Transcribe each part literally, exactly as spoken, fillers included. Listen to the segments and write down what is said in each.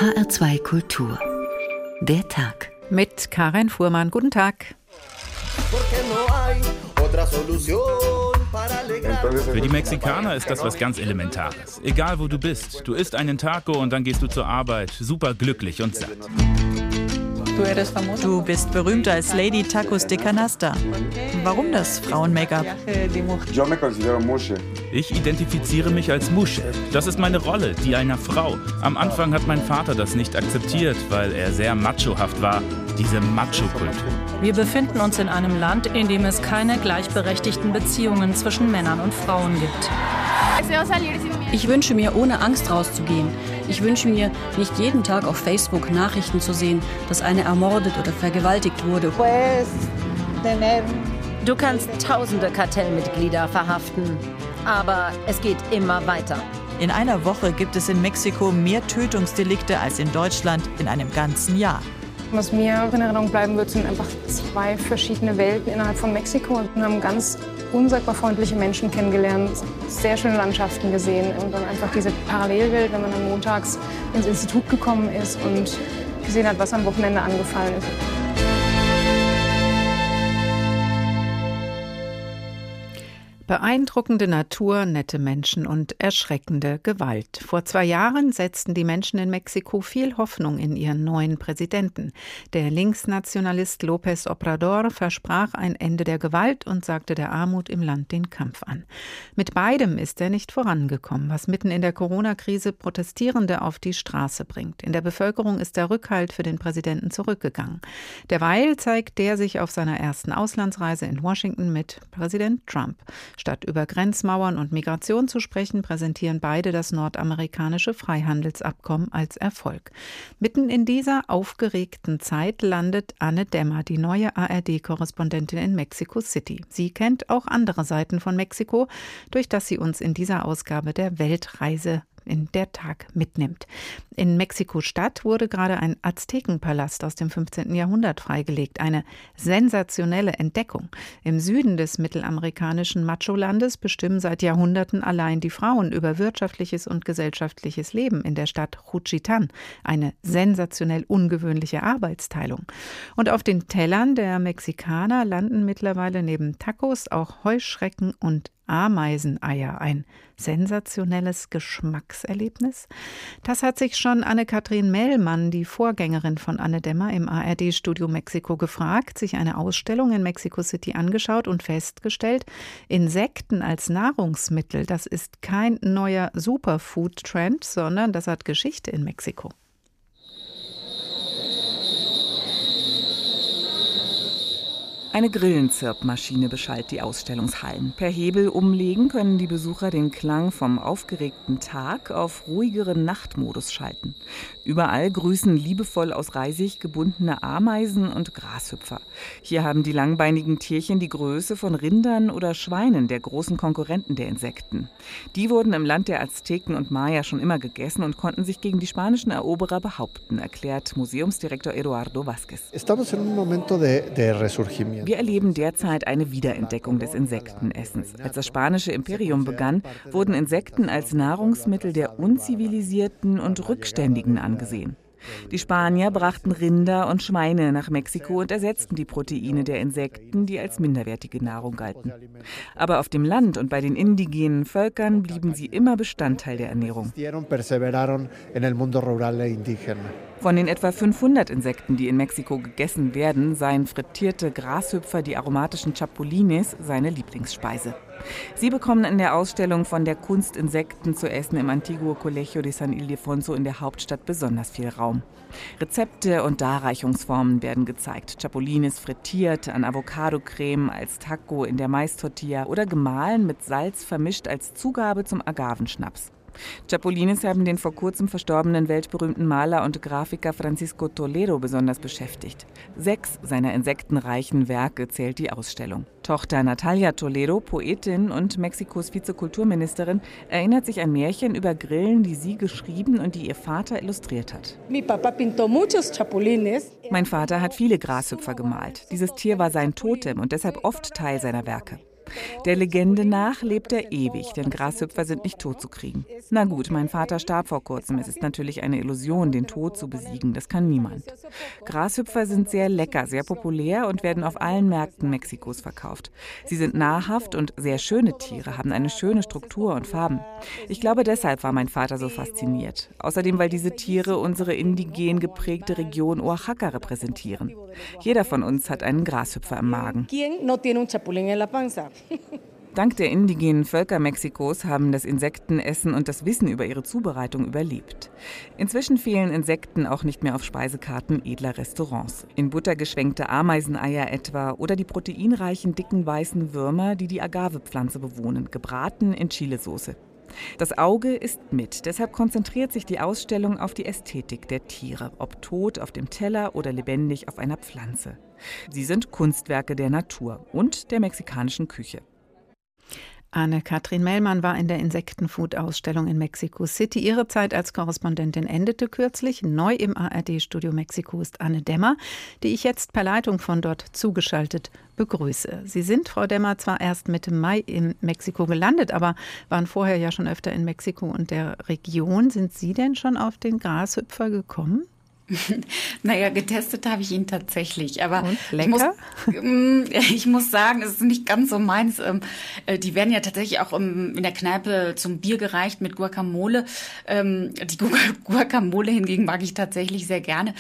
H R zwei Kultur. Der Tag. Mit Karin Fuhrmann. Guten Tag. Für die Mexikaner ist das was ganz Elementares. Egal wo du bist, du isst einen Taco und dann gehst du zur Arbeit, super glücklich und satt. Du bist berühmt als Lady Tacos de Canasta. Warum das Frauen-Make-up? Ich identifiziere mich als Musche. Das ist meine Rolle, die einer Frau. Am Anfang hat mein Vater das nicht akzeptiert, weil er sehr machohaft war. Diese Macho-Kultur. Wir befinden uns in einem Land, in dem es keine gleichberechtigten Beziehungen zwischen Männern und Frauen gibt. Ich wünsche mir, ohne Angst rauszugehen. Ich wünsche mir, nicht jeden Tag auf Facebook Nachrichten zu sehen, dass eine ermordet oder vergewaltigt wurde. Du kannst tausende Kartellmitglieder verhaften, aber es geht immer weiter. In einer Woche gibt es in Mexiko mehr Tötungsdelikte als in Deutschland in einem ganzen Jahr. Was mir in Erinnerung bleiben wird, sind einfach zwei verschiedene Welten innerhalb von Mexiko. Wir haben ganz unsagbar freundliche Menschen kennengelernt, sehr schöne Landschaften gesehen und dann einfach diese Parallelwelt, wenn man dann montags ins Institut gekommen ist und gesehen hat, was am Wochenende angefallen ist. Beeindruckende Natur, nette Menschen und erschreckende Gewalt. Vor zwei Jahren setzten die Menschen in Mexiko viel Hoffnung in ihren neuen Präsidenten. Der Linksnationalist López Obrador versprach ein Ende der Gewalt und sagte der Armut im Land den Kampf an. Mit beidem ist er nicht vorangekommen, was mitten in der Corona-Krise Protestierende auf die Straße bringt. In der Bevölkerung ist der Rückhalt für den Präsidenten zurückgegangen. Derweil zeigt der sich auf seiner ersten Auslandsreise in Washington mit Präsident Trump. Statt über Grenzmauern und Migration zu sprechen, präsentieren beide das nordamerikanische Freihandelsabkommen als Erfolg. Mitten in dieser aufgeregten Zeit landet Anne Dämmer, die neue A R D-Korrespondentin in Mexico City. Sie kennt auch andere Seiten von Mexiko, durch das sie uns in dieser Ausgabe der Weltreise in der Tag mitnimmt. In Mexiko-Stadt wurde gerade ein Aztekenpalast aus dem fünfzehnten Jahrhundert freigelegt. Eine sensationelle Entdeckung. Im Süden des mittelamerikanischen Macho-Landes bestimmen seit Jahrhunderten allein die Frauen über wirtschaftliches und gesellschaftliches Leben in der Stadt Juchitán. Eine sensationell ungewöhnliche Arbeitsteilung. Und auf den Tellern der Mexikaner landen mittlerweile neben Tacos auch Heuschrecken und Ameiseneier, ein sensationelles Geschmackserlebnis? Das hat sich schon Anne-Kathrin Mellmann, die Vorgängerin von Anne Dämmer im A R D-Studio Mexiko, gefragt, sich eine Ausstellung in Mexico City angeschaut und festgestellt, Insekten als Nahrungsmittel, das ist kein neuer Superfood-Trend, sondern das hat Geschichte in Mexiko. Eine Grillenzirpmaschine beschallt die Ausstellungshallen. Per Hebel umlegen können die Besucher den Klang vom aufgeregten Tag auf ruhigeren Nachtmodus schalten. Überall grüßen liebevoll aus Reisig gebundene Ameisen und Grashüpfer. Hier haben die langbeinigen Tierchen die Größe von Rindern oder Schweinen, der großen Konkurrenten der Insekten. Die wurden im Land der Azteken und Maya schon immer gegessen und konnten sich gegen die spanischen Eroberer behaupten, erklärt Museumsdirektor Eduardo Vázquez. Wir erleben derzeit eine Wiederentdeckung des Insektenessens. Als das spanische Imperium begann, wurden Insekten als Nahrungsmittel der Unzivilisierten und Rückständigen angesehen. Die Spanier brachten Rinder und Schweine nach Mexiko und ersetzten die Proteine der Insekten, die als minderwertige Nahrung galten. Aber auf dem Land und bei den indigenen Völkern blieben sie immer Bestandteil der Ernährung. Von den etwa fünfhundert Insekten, die in Mexiko gegessen werden, seien frittierte Grashüpfer, die aromatischen Chapulines, seine Lieblingsspeise. Sie bekommen in der Ausstellung von der Kunst, Insekten zu essen im Antiguo Colegio de San Ildefonso in der Hauptstadt besonders viel Raum. Rezepte und Darreichungsformen werden gezeigt. Chapulines frittiert, an Avocado-Creme, als Taco in der Maistortilla oder gemahlen mit Salz vermischt als Zugabe zum Agavenschnaps. Chapulines haben den vor kurzem verstorbenen weltberühmten Maler und Grafiker Francisco Toledo besonders beschäftigt. Sechs seiner insektenreichen Werke zählt die Ausstellung. Tochter Natalia Toledo, Poetin und Mexikos Vizekulturministerin, erinnert sich an Märchen über Grillen, die sie geschrieben und die ihr Vater illustriert hat. Mein Vater hat viele Grashüpfer gemalt. Dieses Tier war sein Totem und deshalb oft Teil seiner Werke. Der Legende nach lebt er ewig, denn Grashüpfer sind nicht tot zu kriegen. Na gut, mein Vater starb vor kurzem. Es ist natürlich eine Illusion, den Tod zu besiegen. Das kann niemand. Grashüpfer sind sehr lecker, sehr populär und werden auf allen Märkten Mexikos verkauft. Sie sind nahrhaft und sehr schöne Tiere, haben eine schöne Struktur und Farben. Ich glaube, deshalb war mein Vater so fasziniert. Außerdem, weil diese Tiere unsere indigen geprägte Region Oaxaca repräsentieren. Jeder von uns hat einen Grashüpfer im Magen. Dank der indigenen Völker Mexikos haben das Insektenessen und das Wissen über ihre Zubereitung überlebt. Inzwischen fehlen Insekten auch nicht mehr auf Speisekarten edler Restaurants. In Butter geschwenkte Ameiseneier etwa oder die proteinreichen, dicken, weißen Würmer, die die Agavepflanze bewohnen, gebraten in Chilisauce. Das Auge ist mit, deshalb konzentriert sich die Ausstellung auf die Ästhetik der Tiere, ob tot auf dem Teller oder lebendig auf einer Pflanze. Sie sind Kunstwerke der Natur und der mexikanischen Küche. Anne-Kathrin Mellmann war in der Insektenfood-Ausstellung in Mexico City. Ihre Zeit als Korrespondentin endete kürzlich. Neu im A R D-Studio Mexiko ist Anne Dämmer, die ich jetzt per Leitung von dort zugeschaltet begrüße. Sie sind, Frau Dämmer, zwar erst Mitte Mai in Mexiko gelandet, aber waren vorher ja schon öfter in Mexiko und der Region. Sind Sie denn schon auf den Grashüpfer gekommen? Naja, getestet habe ich ihn tatsächlich. Aber und, lecker? Ich muss, ich muss sagen, es ist nicht ganz so meins. Die werden ja tatsächlich auch in der Kneipe zum Bier gereicht mit Guacamole. Die Guacamole hingegen mag ich tatsächlich sehr gerne.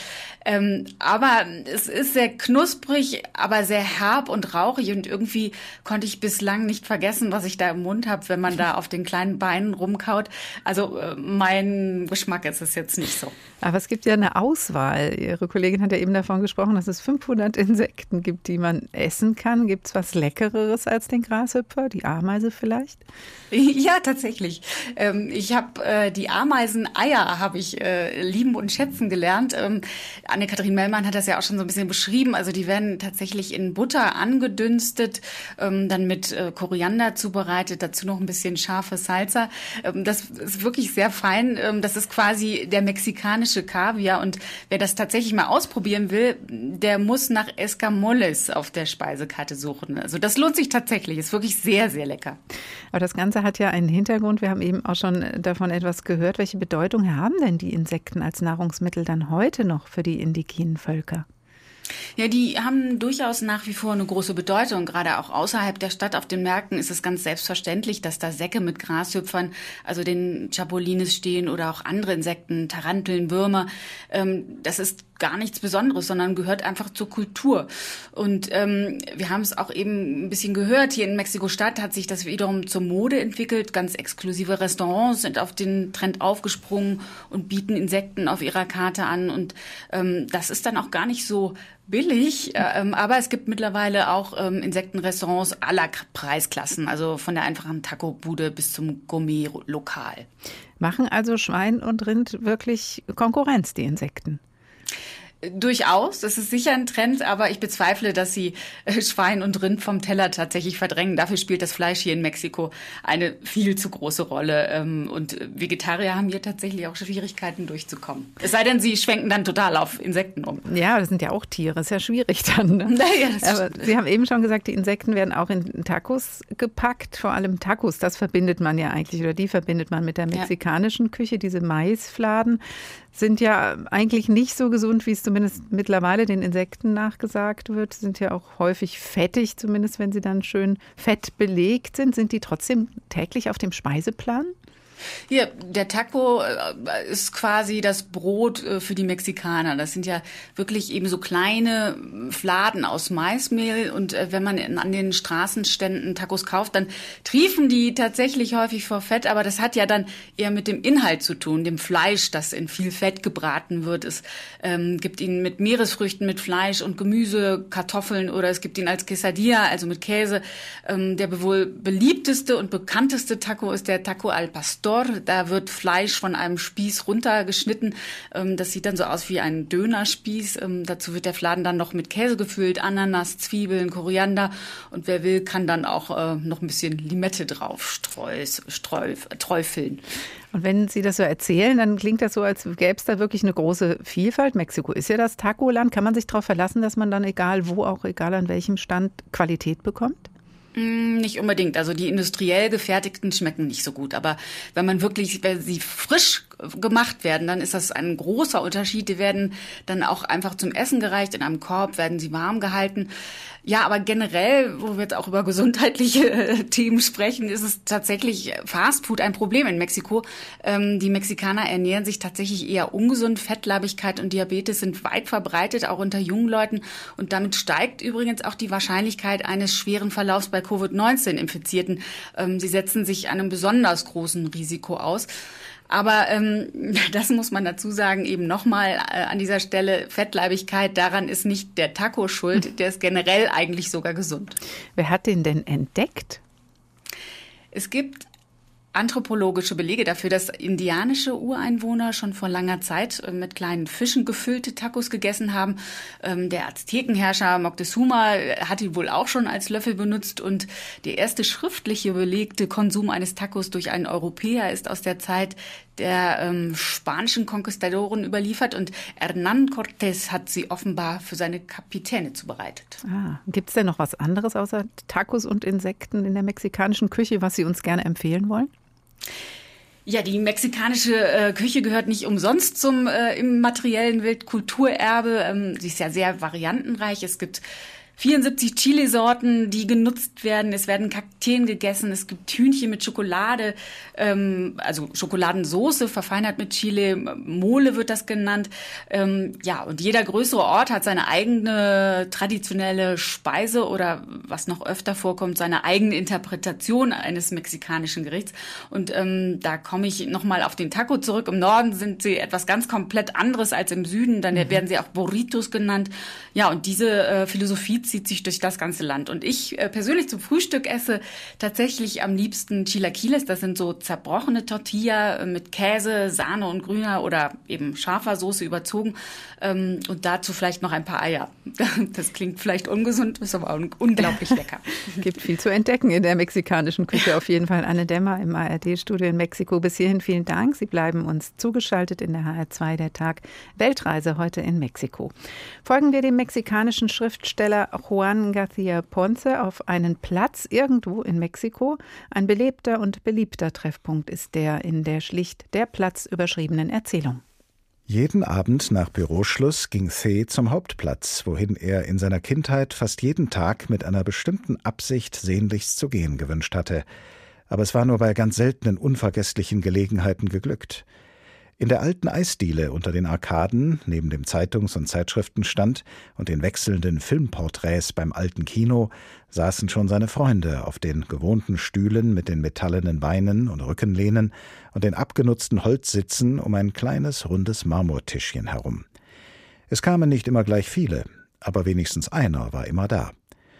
Aber es ist sehr knusprig, aber sehr herb und rauchig. Und irgendwie konnte ich bislang nicht vergessen, was ich da im Mund habe, wenn man da auf den kleinen Beinen rumkaut. Also mein Geschmack ist es jetzt nicht so. Aber es gibt ja eine Auswahl. Ihre Kollegin hat ja eben davon gesprochen, dass es fünfhundert Insekten gibt, die man essen kann. Gibt es was Leckereres als den Grashüpfer? Die Ameise vielleicht? Ja, tatsächlich. Ich habe die Ameiseneier habe ich lieben und schätzen gelernt. Anne-Kathrin Mellmann hat das ja auch schon so ein bisschen beschrieben. Also die werden tatsächlich in Butter angedünstet, dann mit Koriander zubereitet, dazu noch ein bisschen scharfe Salsa. Das ist wirklich sehr fein. Das ist quasi der mexikanische Kaviar und wer das tatsächlich mal ausprobieren will, der muss nach Escamoles auf der Speisekarte suchen. Also das lohnt sich tatsächlich, ist wirklich sehr, sehr lecker. Aber das Ganze hat ja einen Hintergrund, wir haben eben auch schon davon etwas gehört. Welche Bedeutung haben denn die Insekten als Nahrungsmittel dann heute noch für die indigenen Völker? Ja, die haben durchaus nach wie vor eine große Bedeutung. Gerade auch außerhalb der Stadt auf den Märkten ist es ganz selbstverständlich, dass da Säcke mit Grashüpfern, also den Chapulines stehen oder auch andere Insekten, Taranteln, Würmer. Das ist gar nichts Besonderes, sondern gehört einfach zur Kultur. Und ähm, wir haben es auch eben ein bisschen gehört, hier in Mexiko-Stadt hat sich das wiederum zur Mode entwickelt. Ganz exklusive Restaurants sind auf den Trend aufgesprungen und bieten Insekten auf ihrer Karte an. Und ähm, das ist dann auch gar nicht so billig, ähm, aber es gibt mittlerweile auch ähm, Insektenrestaurants aller Preisklassen, also von der einfachen Taco-Bude bis zum Gourmet-Lokal. Machen also Schwein und Rind wirklich Konkurrenz, die Insekten? Durchaus, das ist sicher ein Trend, aber ich bezweifle, dass sie Schwein und Rind vom Teller tatsächlich verdrängen. Dafür spielt das Fleisch hier in Mexiko eine viel zu große Rolle. Und Vegetarier haben hier tatsächlich auch Schwierigkeiten durchzukommen. Es sei denn, sie schwenken dann total auf Insekten um. Ja, das sind ja auch Tiere, ist ja schwierig dann. Ne? Naja, das aber Sie haben eben schon gesagt, die Insekten werden auch in Tacos gepackt. Vor allem Tacos, das verbindet man ja eigentlich, oder die verbindet man mit der mexikanischen ja. Küche. Diese Maisfladen sind ja eigentlich nicht so gesund, wie es zumindest mittlerweile den Insekten nachgesagt wird, sind ja auch häufig fettig, zumindest wenn sie dann schön fett belegt sind. Sind die trotzdem täglich auf dem Speiseplan? Ja, der Taco ist quasi das Brot für die Mexikaner. Das sind ja wirklich eben so kleine Fladen aus Maismehl. Und wenn man an den Straßenständen Tacos kauft, dann triefen die tatsächlich häufig vor Fett. Aber das hat ja dann eher mit dem Inhalt zu tun, dem Fleisch, das in viel Fett gebraten wird. Es ähm, gibt ihn mit Meeresfrüchten, mit Fleisch und Gemüse, Kartoffeln oder es gibt ihn als Quesadilla, also mit Käse. Ähm, der wohl beliebteste und bekannteste Taco ist der Taco al Pastor. Da wird Fleisch von einem Spieß runtergeschnitten. Das sieht dann so aus wie ein Dönerspieß. Dazu wird der Fladen dann noch mit Käse gefüllt, Ananas, Zwiebeln, Koriander. Und wer will, kann dann auch noch ein bisschen Limette drauf streus, streuf, träufeln. Und wenn Sie das so erzählen, dann klingt das so, als gäbe es da wirklich eine große Vielfalt. Mexiko ist ja das Taco-Land. Kann man sich darauf verlassen, dass man dann egal wo, auch egal an welchem Stand, Qualität bekommt? Nicht unbedingt. Also die industriell gefertigten schmecken nicht so gut. Aber wenn man wirklich, wenn sie frisch gemacht werden, dann ist das ein großer Unterschied. Die werden dann auch einfach zum Essen gereicht. In einem Korb werden sie warm gehalten. Ja, aber generell, wo wir jetzt auch über gesundheitliche äh, Themen sprechen, ist es tatsächlich Fastfood ein Problem in Mexiko. Ähm, die Mexikaner ernähren sich tatsächlich eher ungesund. Fettleibigkeit und Diabetes sind weit verbreitet, auch unter jungen Leuten. Und damit steigt übrigens auch die Wahrscheinlichkeit eines schweren Verlaufs bei Covid neunzehn Infizierten. Ähm, sie setzen sich einem besonders großen Risiko aus. Aber ähm, das muss man dazu sagen, eben nochmal äh, an dieser Stelle, Fettleibigkeit, daran ist nicht der Taco schuld, der ist generell eigentlich sogar gesund. Wer hat den denn entdeckt? Es gibt anthropologische Belege dafür, dass indianische Ureinwohner schon vor langer Zeit mit kleinen Fischen gefüllte Tacos gegessen haben. Der Aztekenherrscher Moctezuma hat ihn wohl auch schon als Löffel benutzt und der erste schriftliche belegte Konsum eines Tacos durch einen Europäer ist aus der Zeit der ähm, spanischen Konquistadoren überliefert und Hernán Cortés hat sie offenbar für seine Kapitäne zubereitet. Ah, gibt es denn noch was anderes außer Tacos und Insekten in der mexikanischen Küche, was Sie uns gerne empfehlen wollen? Ja, die mexikanische äh, Küche gehört nicht umsonst zum äh, immateriellen Weltkulturerbe. Ähm, sie ist ja sehr variantenreich. Es gibt vierundsiebzig Chilisorten, die genutzt werden. Es werden Kakteen gegessen. Es gibt Hühnchen mit Schokolade, ähm, also Schokoladensoße, verfeinert mit Chile. Mole wird das genannt. Ähm, ja, und jeder größere Ort hat seine eigene traditionelle Speise oder, was noch öfter vorkommt, seine eigene Interpretation eines mexikanischen Gerichts. Und ähm, da komme ich nochmal auf den Taco zurück. Im Norden sind sie etwas ganz komplett anderes als im Süden. Dann mhm. werden sie auch Burritos genannt. Ja, und diese äh, Philosophie zieht sich durch das ganze Land. Und ich äh, persönlich zum Frühstück esse tatsächlich am liebsten Chilaquiles. Das sind so zerbrochene Tortilla äh, mit Käse, Sahne und grüner oder eben scharfer Soße überzogen. Ähm, und dazu vielleicht noch ein paar Eier. Das klingt vielleicht ungesund, ist aber un- unglaublich lecker. Gibt viel zu entdecken in der mexikanischen Küche. Auf jeden Fall Anne Dämmer im A R D-Studio in Mexiko. Bis hierhin vielen Dank. Sie bleiben uns zugeschaltet in der H R zwei, der Tag Weltreise heute in Mexiko. Folgen wir dem mexikanischen Schriftsteller Juan García Ponce auf einen Platz irgendwo in Mexiko. Ein belebter und beliebter Treffpunkt ist der in der schlicht der Platz überschriebenen Erzählung. Jeden Abend nach Büroschluss ging C. zum Hauptplatz, wohin er in seiner Kindheit fast jeden Tag mit einer bestimmten Absicht sehnlichst zu gehen gewünscht hatte. Aber es war nur bei ganz seltenen, unvergesslichen Gelegenheiten geglückt. In der alten Eisdiele unter den Arkaden, neben dem Zeitungs- und Zeitschriftenstand und den wechselnden Filmporträts beim alten Kino, saßen schon seine Freunde auf den gewohnten Stühlen mit den metallenen Beinen und Rückenlehnen und den abgenutzten Holzsitzen um ein kleines, rundes Marmortischchen herum. Es kamen nicht immer gleich viele, aber wenigstens einer war immer da.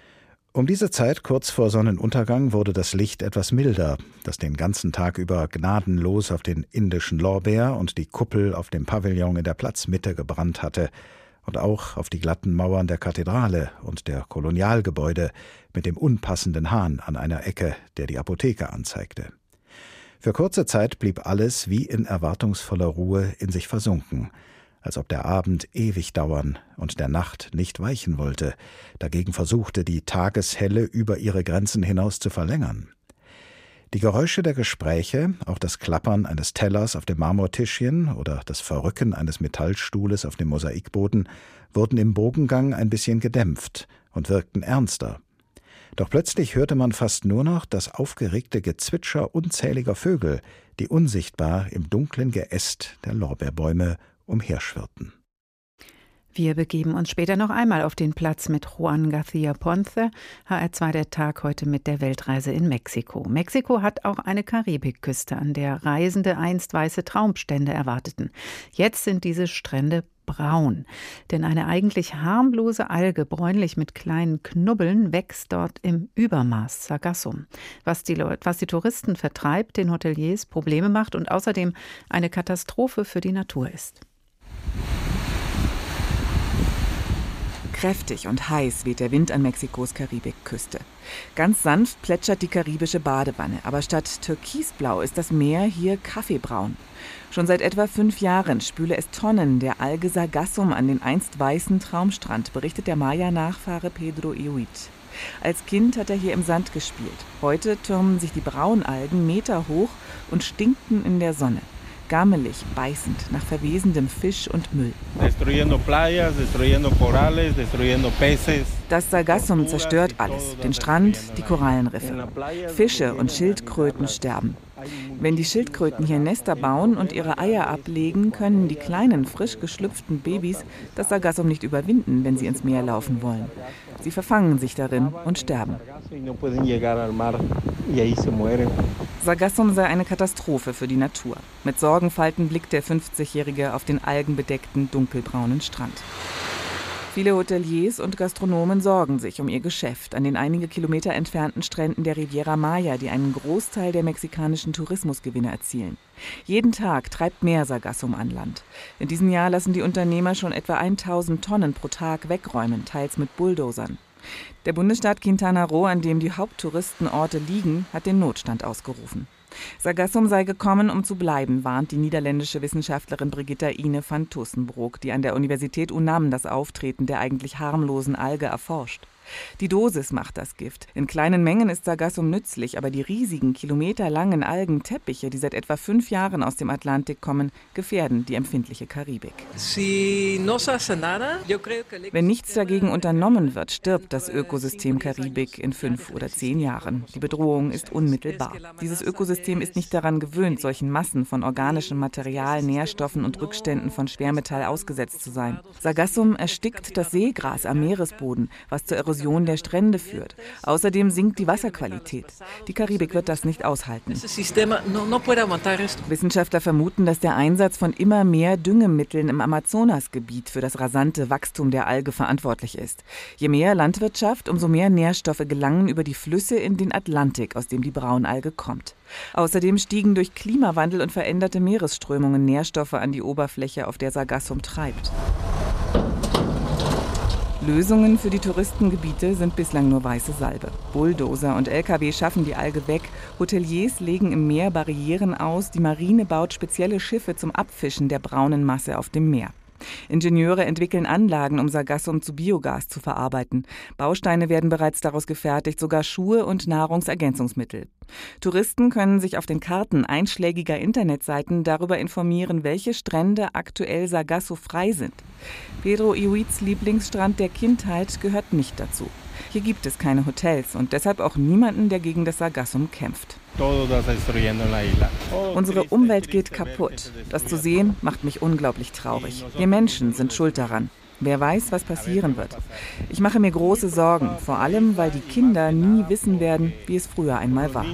Um diese Zeit, kurz vor Sonnenuntergang, wurde das Licht etwas milder, das den ganzen Tag über gnadenlos auf den indischen Lorbeer und die Kuppel auf dem Pavillon in der Platzmitte gebrannt hatte und auch auf die glatten Mauern der Kathedrale und der Kolonialgebäude mit dem unpassenden Hahn an einer Ecke, der die Apotheke anzeigte. Für kurze Zeit blieb alles wie in erwartungsvoller Ruhe in sich versunken, als ob der Abend ewig dauern und der Nacht nicht weichen wollte, dagegen versuchte, die Tageshelle über ihre Grenzen hinaus zu verlängern. Die Geräusche der Gespräche, auch das Klappern eines Tellers auf dem Marmortischchen oder das Verrücken eines Metallstuhles auf dem Mosaikboden, wurden im Bogengang ein bisschen gedämpft und wirkten ernster. Doch plötzlich hörte man fast nur noch das aufgeregte Gezwitscher unzähliger Vögel, die unsichtbar im dunklen Geäst der Lorbeerbäume umherschwirrten. Wir begeben uns später noch einmal auf den Platz mit Juan García Ponce. H R zwei der Tag heute mit der Weltreise in Mexiko. Mexiko hat auch eine Karibikküste, an der Reisende einst weiße Traumstände erwarteten. Jetzt sind diese Strände braun, denn eine eigentlich harmlose Alge, bräunlich mit kleinen Knubbeln, wächst dort im Übermaß, Sargassum, was die, Leute, was die Touristen vertreibt, den Hoteliers Probleme macht und außerdem eine Katastrophe für die Natur ist. Kräftig und heiß weht der Wind an Mexikos Karibikküste. Ganz sanft plätschert die karibische Badewanne, aber statt türkisblau ist das Meer hier kaffeebraun. Schon seit etwa fünf Jahren spüle es Tonnen der Alge Sargassum an den einst weißen Traumstrand, berichtet der Maya-Nachfahre Pedro Iuit. Als Kind hat er hier im Sand gespielt. Heute türmen sich die Braunalgen Meter hoch und stinken in der Sonne. Gammelig, beißend nach verwesendem Fisch und Müll. Das Sargassum zerstört alles, den Strand, die Korallenriffe. Fische und Schildkröten sterben. Wenn die Schildkröten hier Nester bauen und ihre Eier ablegen, können die kleinen, frisch geschlüpften Babys das Sargassum nicht überwinden, wenn sie ins Meer laufen wollen. Sie verfangen sich darin und sterben. Sargassum sei eine Katastrophe für die Natur. Mit Sorgenfalten blickt der fünfzigjährige auf den algenbedeckten, dunkelbraunen Strand. Viele Hoteliers und Gastronomen sorgen sich um ihr Geschäft an den einige Kilometer entfernten Stränden der Riviera Maya, die einen Großteil der mexikanischen Tourismusgewinne erzielen. Jeden Tag treibt mehr Sargassum an Land. In diesem Jahr lassen die Unternehmer schon etwa tausend Tonnen pro Tag wegräumen, teils mit Bulldozern. Der Bundesstaat Quintana Roo, an dem die Haupttouristenorte liegen, hat den Notstand ausgerufen. Sargassum sei gekommen, um zu bleiben, warnt die niederländische Wissenschaftlerin Brigitta Ine van Tussenbroek, die an der Universität UNAM das Auftreten der eigentlich harmlosen Alge erforscht. Die Dosis macht das Gift. In kleinen Mengen ist Sargassum nützlich, aber die riesigen, kilometerlangen Algenteppiche, die seit etwa fünf Jahren aus dem Atlantik kommen, gefährden die empfindliche Karibik. Wenn nichts dagegen unternommen wird, stirbt das Ökosystem Karibik in fünf oder zehn Jahren. Die Bedrohung ist unmittelbar. Dieses Ökosystem ist nicht daran gewöhnt, solchen Massen von organischem Material, Nährstoffen und Rückständen von Schwermetall ausgesetzt zu sein. Sargassum erstickt das Seegras am Meeresboden, was zur Erosion der Strände führt. Außerdem sinkt die Wasserqualität. Die Karibik wird das nicht aushalten. Wissenschaftler vermuten, dass der Einsatz von immer mehr Düngemitteln im Amazonasgebiet für das rasante Wachstum der Alge verantwortlich ist. Je mehr Landwirtschaft, umso mehr Nährstoffe gelangen über die Flüsse in den Atlantik, aus dem die Braunalge kommt. Außerdem stiegen durch Klimawandel und veränderte Meeresströmungen Nährstoffe an die Oberfläche, auf der Sargassum treibt. Lösungen für die Touristengebiete sind bislang nur weiße Salbe. Bulldozer und L K W schaffen die Alge weg. Hoteliers legen im Meer Barrieren aus. Die Marine baut spezielle Schiffe zum Abfischen der braunen Masse auf dem Meer. Ingenieure entwickeln Anlagen, um Sargassum zu Biogas zu verarbeiten. Bausteine werden bereits daraus gefertigt, sogar Schuhe und Nahrungsergänzungsmittel. Touristen können sich auf den Karten einschlägiger Internetseiten darüber informieren, welche Strände aktuell sargassofrei sind. Pedro Iuits Lieblingsstrand der Kindheit gehört nicht dazu. Hier gibt es keine Hotels und deshalb auch niemanden, der gegen das Sargassum kämpft. Unsere Umwelt geht kaputt. Das zu sehen, macht mich unglaublich traurig. Wir Menschen sind schuld daran. Wer weiß, was passieren wird. Ich mache mir große Sorgen, vor allem, weil die Kinder nie wissen werden, wie es früher einmal war.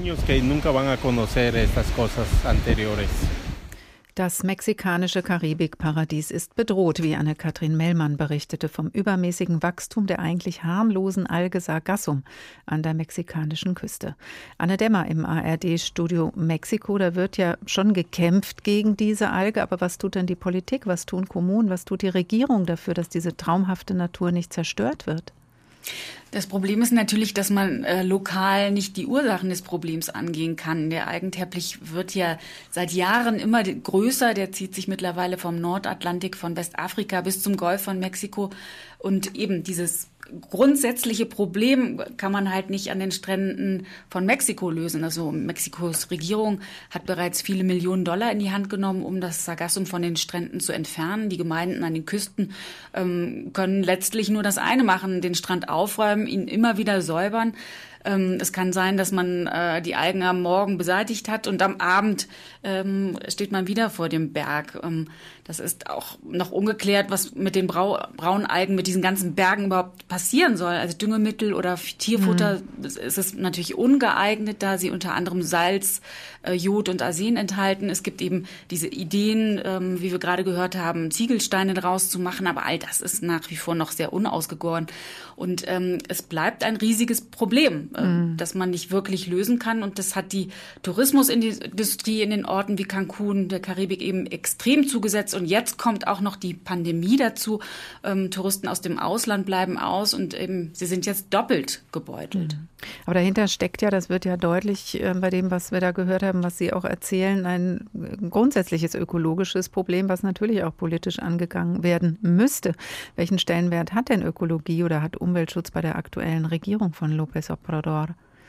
Das mexikanische Karibikparadies ist bedroht, wie Anne-Kathrin Mellmann berichtete, vom übermäßigen Wachstum der eigentlich harmlosen Alge Sargassum an der mexikanischen Küste. Anne Dämmer im A R D-Studio Mexiko, da wird ja schon gekämpft gegen diese Alge, aber was tut denn die Politik, was tun Kommunen, was tut die Regierung dafür, dass diese traumhafte Natur nicht zerstört wird? Das Problem ist natürlich, dass man äh, lokal nicht die Ursachen des Problems angehen kann. Der Algenteppich wird ja seit Jahren immer größer. Der zieht sich mittlerweile vom Nordatlantik, von Westafrika bis zum Golf von Mexiko. Und eben dieses grundsätzliche Problem kann man halt nicht an den Stränden von Mexiko lösen. Also Mexikos Regierung hat bereits viele Millionen Dollar in die Hand genommen, um das Sargassum von den Stränden zu entfernen. Die Gemeinden an den Küsten ähm, können letztlich nur das eine machen, den Strand aufräumen, ihn immer wieder säubern. Ähm, es kann sein, dass man äh, die Algen am Morgen beseitigt hat und am Abend ähm, steht man wieder vor dem Berg. Ähm, das ist auch noch ungeklärt, was mit den Brau- Braunalgen, mit diesen ganzen Bergen überhaupt passieren soll. Also Düngemittel oder Tierfutter mhm. ist es natürlich ungeeignet, da sie unter anderem Salz, äh, Jod und Arsen enthalten. Es gibt eben diese Ideen, ähm, wie wir gerade gehört haben, Ziegelsteine draus zu machen, aber all das ist nach wie vor noch sehr unausgegoren. Und ähm, es bleibt ein riesiges Problem. mhm. das man nicht wirklich lösen kann. Und das hat die Tourismusindustrie in den Orten wie Cancun, der Karibik eben extrem zugesetzt. Und jetzt kommt auch noch die Pandemie dazu. Ähm, Touristen aus dem Ausland bleiben aus und eben sie sind jetzt doppelt gebeutelt. Mhm. Aber dahinter steckt ja, das wird ja deutlich äh, bei dem, was wir da gehört haben, was Sie auch erzählen, ein grundsätzliches ökologisches Problem, was natürlich auch politisch angegangen werden müsste. Welchen Stellenwert hat denn Ökologie oder hat Umweltschutz bei der aktuellen Regierung von López Obrador?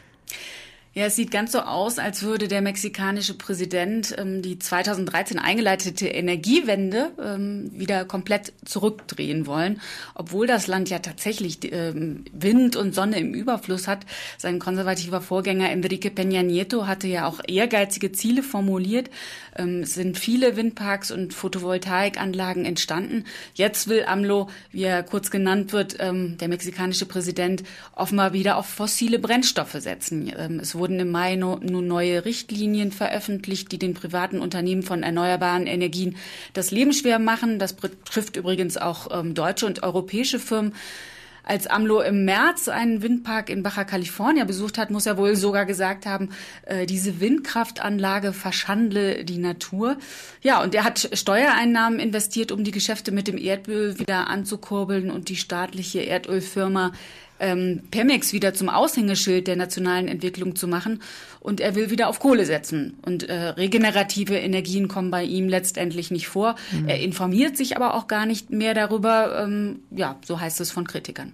Ja, es sieht ganz so aus, als würde der mexikanische Präsident ähm, die zweitausenddreizehn eingeleitete Energiewende ähm, wieder komplett zurückdrehen wollen, obwohl das Land ja tatsächlich ähm, Wind und Sonne im Überfluss hat. Sein konservativer Vorgänger Enrique Peña Nieto hatte ja auch ehrgeizige Ziele formuliert. Ähm, es sind viele Windparks und Photovoltaikanlagen entstanden. Jetzt will AMLO, wie er kurz genannt wird, ähm, der mexikanische Präsident, offenbar wieder auf fossile Brennstoffe setzen. Ähm, es wurde wurden im Mai nun neue Richtlinien veröffentlicht, die den privaten Unternehmen von erneuerbaren Energien das Leben schwer machen. Das betrifft übrigens auch ähm, deutsche und europäische Firmen. Als AMLO im März einen Windpark in Baja California besucht hat, muss er wohl sogar gesagt haben, äh, diese Windkraftanlage verschandle die Natur. Ja, und er hat Steuereinnahmen investiert, um die Geschäfte mit dem Erdöl wieder anzukurbeln und die staatliche Erdölfirma Ähm, Pemex wieder zum Aushängeschild der nationalen Entwicklung zu machen. Und er will wieder auf Kohle setzen. Und äh, regenerative Energien kommen bei ihm letztendlich nicht vor. Mhm. Er informiert sich aber auch gar nicht mehr darüber. Ähm, ja, so heißt es von Kritikern.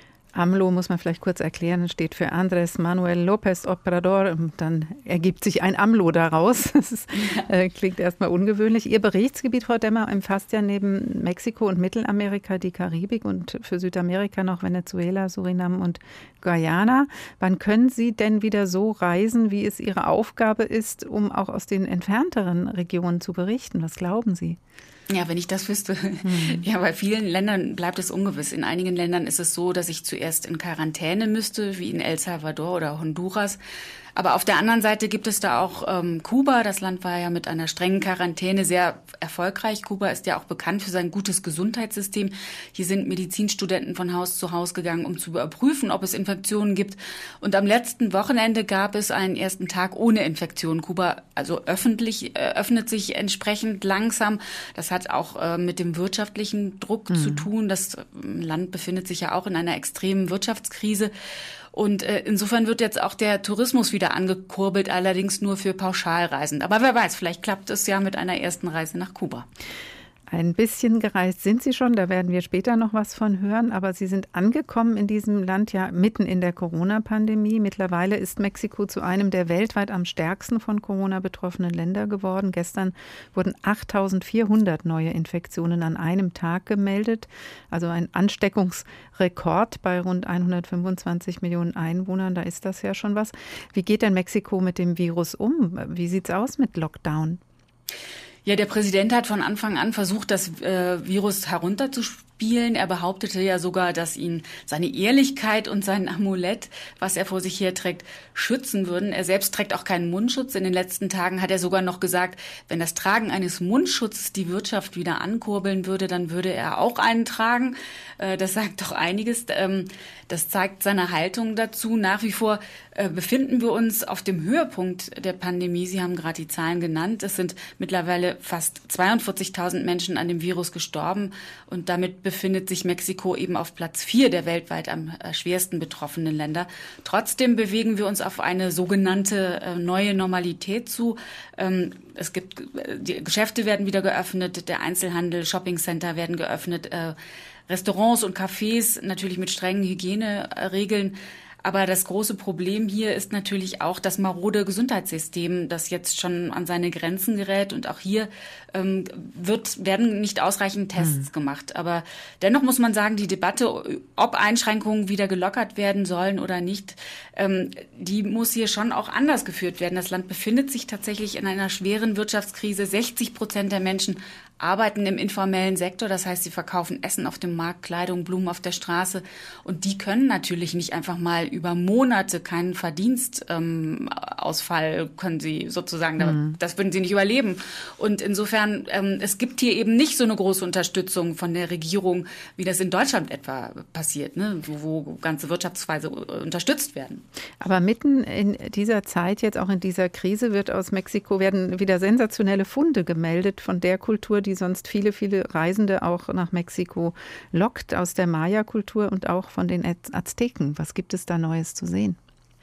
AMLO, muss man vielleicht kurz erklären, steht für Andrés Manuel López Obrador. Dann ergibt sich ein AMLO daraus. Das ist, äh, klingt erstmal ungewöhnlich. Ihr Berichtsgebiet, Frau Demmer, umfasst ja neben Mexiko und Mittelamerika die Karibik und für Südamerika noch Venezuela, Suriname und Guyana. Wann können Sie denn wieder so reisen, wie es Ihre Aufgabe ist, um auch aus den entfernteren Regionen zu berichten? Was glauben Sie? Ja, wenn ich das wüsste. Mhm. Ja, bei vielen Ländern bleibt es ungewiss. In einigen Ländern ist es so, dass ich zuerst in Quarantäne müsste, wie in El Salvador oder Honduras. Aber auf der anderen Seite gibt es da auch ähm, Kuba. Das Land war ja mit einer strengen Quarantäne sehr erfolgreich. Kuba ist ja auch bekannt für sein gutes Gesundheitssystem. Hier sind Medizinstudenten von Haus zu Haus gegangen, um zu überprüfen, ob es Infektionen gibt. Und am letzten Wochenende gab es einen ersten Tag ohne Infektion. Kuba also öffentlich äh, öffnet sich entsprechend langsam. Das hat auch äh, mit dem wirtschaftlichen Druck mhm. zu tun. Das Land befindet sich ja auch in einer extremen Wirtschaftskrise. Und äh, insofern wird jetzt auch der Tourismus wieder angekurbelt, allerdings nur für Pauschalreisen. Aber wer weiß, vielleicht klappt es ja mit einer ersten Reise nach Kuba. Ein bisschen gereist sind Sie schon, da werden wir später noch was von hören. Aber Sie sind angekommen in diesem Land ja mitten in der Corona-Pandemie. Mittlerweile ist Mexiko zu einem der weltweit am stärksten von Corona betroffenen Länder geworden. Gestern wurden achttausendvierhundert neue Infektionen an einem Tag gemeldet. Also ein Ansteckungsrekord bei rund hundertfünfundzwanzig Millionen Einwohnern. Da ist das ja schon was. Wie geht denn Mexiko mit dem Virus um? Wie sieht's aus mit Lockdown? Ja, der Präsident hat von Anfang an versucht, das äh, Virus herunterzuspielen. Er behauptete ja sogar, dass ihn seine Ehrlichkeit und sein Amulett, was er vor sich herträgt, schützen würden. Er selbst trägt auch keinen Mundschutz. In den letzten Tagen hat er sogar noch gesagt, wenn das Tragen eines Mundschutzes die Wirtschaft wieder ankurbeln würde, dann würde er auch einen tragen. Äh, das sagt doch einiges. Ähm, das zeigt seine Haltung dazu. Nach wie vor äh, befinden wir uns auf dem Höhepunkt der Pandemie. Sie haben gerade die Zahlen genannt. Es sind mittlerweile fast zweiundvierzigtausend Menschen an dem Virus gestorben. Und damit befindet sich Mexiko eben auf Platz vier der weltweit am schwersten betroffenen Länder. Trotzdem bewegen wir uns auf eine sogenannte äh, neue Normalität zu. Ähm, es gibt, die Geschäfte werden wieder geöffnet, der Einzelhandel, Shoppingcenter werden geöffnet, äh, Restaurants und Cafés natürlich mit strengen Hygieneregeln. Aber das große Problem hier ist natürlich auch das marode Gesundheitssystem, das jetzt schon an seine Grenzen gerät. Und auch hier ähm, wird, werden nicht ausreichend Tests mhm. gemacht. Aber dennoch muss man sagen, die Debatte, ob Einschränkungen wieder gelockert werden sollen oder nicht, ähm, die muss hier schon auch anders geführt werden. Das Land befindet sich tatsächlich in einer schweren Wirtschaftskrise. sechzig Prozent der Menschen arbeiten im informellen Sektor. Das heißt, sie verkaufen Essen auf dem Markt, Kleidung, Blumen auf der Straße. Und die können natürlich nicht einfach mal über Monate keinen Verdienstausfall ähm, können sie sozusagen, mhm. das würden sie nicht überleben. Und insofern, ähm, es gibt hier eben nicht so eine große Unterstützung von der Regierung, wie das in Deutschland etwa passiert, ne? wo, wo ganze Wirtschaftsweise unterstützt werden. Aber mitten in dieser Zeit, jetzt auch in dieser Krise, wird aus Mexiko werden wieder sensationelle Funde gemeldet von der Kultur, die sonst viele, viele Reisende auch nach Mexiko lockt, aus der Maya-Kultur und auch von den Azteken. Was gibt es da Neues zu sehen?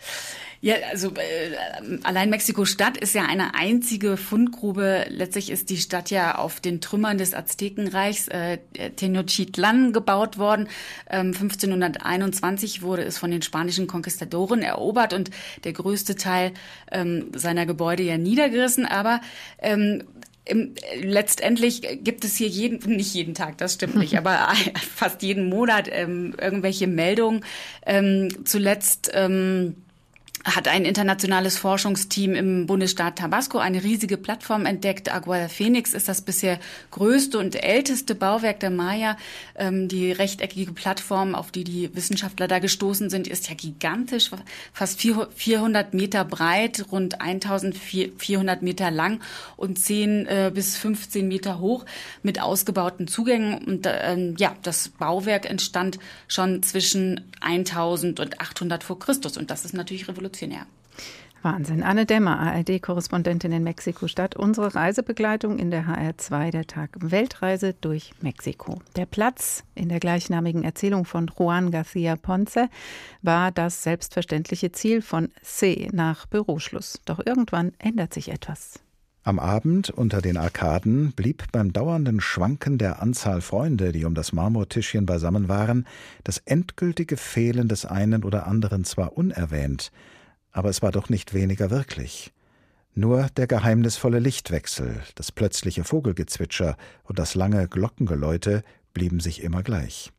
Ja, also äh, allein Mexiko-Stadt ist ja eine einzige Fundgrube. Letztlich ist die Stadt ja auf den Trümmern des Aztekenreichs äh, Tenochtitlan gebaut worden. Ähm, fünfzehnhunderteinundzwanzig wurde es von den spanischen Konquistadoren erobert und der größte Teil ähm, seiner Gebäude ja niedergerissen. Aber ähm, Im, letztendlich gibt es hier jeden, nicht jeden Tag, das stimmt nicht, aber fast jeden Monat ähm, irgendwelche Meldungen. Ähm, zuletzt ähm, hat ein internationales Forschungsteam im Bundesstaat Tabasco eine riesige Plattform entdeckt. Agua Phoenix ist das bisher größte und älteste Bauwerk der Maya. Ähm, die rechteckige Plattform, auf die die Wissenschaftler da gestoßen sind, ist ja gigantisch, fast vierhundert Meter breit, rund eintausendvierhundert Meter lang und zehn äh, bis fünfzehn Meter hoch mit ausgebauten Zugängen. Und ähm, ja, das Bauwerk entstand schon zwischen eintausend und achthundert vor Christus. Und das ist natürlich revolutionär. Wahnsinn. Anne Dämmer, A R D-Korrespondentin in Mexiko-Stadt. Unsere Reisebegleitung in der H R zwei, der Tag Weltreise durch Mexiko. Der Platz in der gleichnamigen Erzählung von Juan García Ponce war das selbstverständliche Ziel von C nach Büroschluss. Doch irgendwann ändert sich etwas. Am Abend unter den Arkaden blieb beim dauernden Schwanken der Anzahl Freunde, die um das Marmortischchen beisammen waren, das endgültige Fehlen des einen oder anderen zwar unerwähnt, aber es war doch nicht weniger wirklich. Nur der geheimnisvolle Lichtwechsel, das plötzliche Vogelgezwitscher und das lange Glockengeläute blieben sich immer gleich.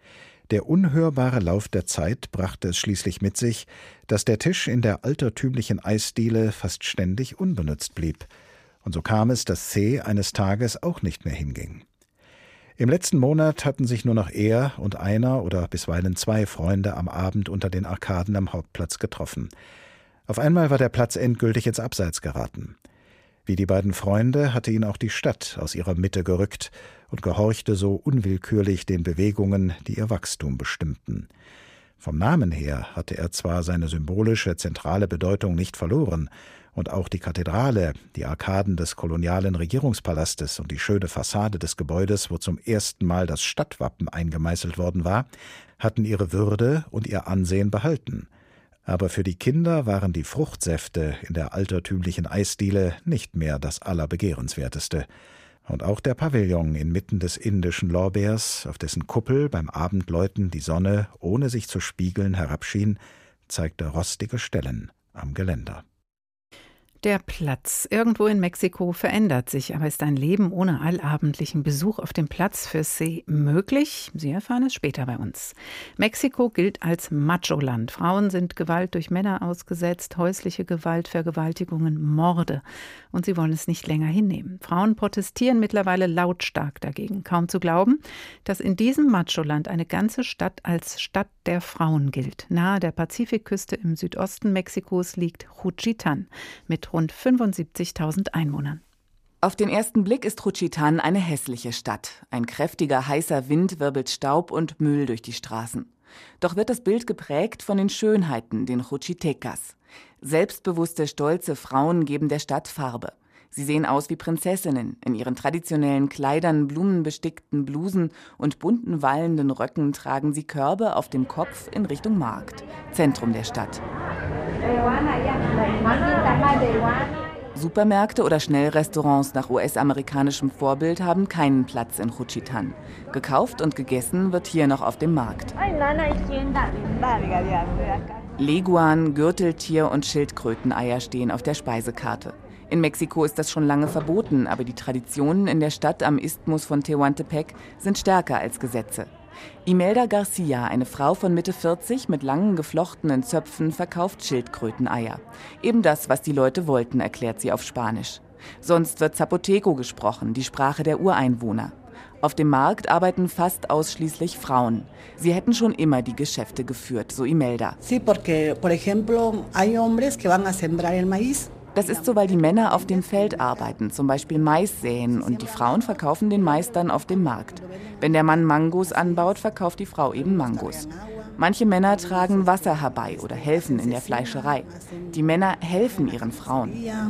Der unhörbare Lauf der Zeit brachte es schließlich mit sich, dass der Tisch in der altertümlichen Eisdiele fast ständig unbenutzt blieb. Und so kam es, dass C eines Tages auch nicht mehr hinging. Im letzten Monat hatten sich nur noch er und einer oder bisweilen zwei Freunde am Abend unter den Arkaden am Hauptplatz getroffen. Auf einmal war der Platz endgültig ins Abseits geraten. Wie die beiden Freunde hatte ihn auch die Stadt aus ihrer Mitte gerückt und gehorchte so unwillkürlich den Bewegungen, die ihr Wachstum bestimmten. Vom Namen her hatte er zwar seine symbolische, zentrale Bedeutung nicht verloren, und auch die Kathedrale, die Arkaden des kolonialen Regierungspalastes und die schöne Fassade des Gebäudes, wo zum ersten Mal das Stadtwappen eingemeißelt worden war, hatten ihre Würde und ihr Ansehen behalten. Aber für die Kinder waren die Fruchtsäfte in der altertümlichen Eisdiele nicht mehr das Allerbegehrenswerteste. Und auch der Pavillon inmitten des indischen Lorbeers, auf dessen Kuppel beim Abendläuten die Sonne, ohne sich zu spiegeln, herabschien, zeigte rostige Stellen am Geländer. Der Platz irgendwo in Mexiko verändert sich, aber ist ein Leben ohne allabendlichen Besuch auf dem Platz für C möglich? Sie erfahren es später bei uns. Mexiko gilt als Macho-Land. Frauen sind Gewalt durch Männer ausgesetzt, häusliche Gewalt, Vergewaltigungen, Morde. Und sie wollen es nicht länger hinnehmen. Frauen protestieren mittlerweile lautstark dagegen. Kaum zu glauben, dass in diesem Macho-Land eine ganze Stadt als Stadt der Frauen gilt. Nahe der Pazifikküste im Südosten Mexikos liegt Juchitán mit rund fünfundsiebzigtausend Einwohnern. Auf den ersten Blick ist Juchitán eine hässliche Stadt. Ein kräftiger, heißer Wind wirbelt Staub und Müll durch die Straßen. Doch wird das Bild geprägt von den Schönheiten, den Juchitecas. Selbstbewusste, stolze Frauen geben der Stadt Farbe. Sie sehen aus wie Prinzessinnen. In ihren traditionellen Kleidern, blumenbestickten Blusen und bunten wallenden Röcken tragen sie Körbe auf dem Kopf in Richtung Markt, Zentrum der Stadt. Supermärkte oder Schnellrestaurants nach U S-amerikanischem Vorbild haben keinen Platz in Juchitán. Gekauft und gegessen wird hier noch auf dem Markt. Leguan, Gürteltier und Schildkröteneier stehen auf der Speisekarte. In Mexiko ist das schon lange verboten, aber die Traditionen in der Stadt am Isthmus von Tehuantepec sind stärker als Gesetze. Imelda Garcia, eine Frau von Mitte vierzig mit langen geflochtenen Zöpfen, verkauft Schildkröteneier. Eben das, was die Leute wollten, erklärt sie auf Spanisch. Sonst wird Zapoteco gesprochen, die Sprache der Ureinwohner. Auf dem Markt arbeiten fast ausschließlich Frauen. Sie hätten schon immer die Geschäfte geführt, so Imelda. Das ist so, weil die Männer auf dem Feld arbeiten, zum Beispiel Mais säen, und die Frauen verkaufen den Mais dann auf dem Markt. Wenn der Mann Mangos anbaut, verkauft die Frau eben Mangos. Manche Männer tragen Wasser herbei oder helfen in der Fleischerei. Die Männer helfen ihren Frauen.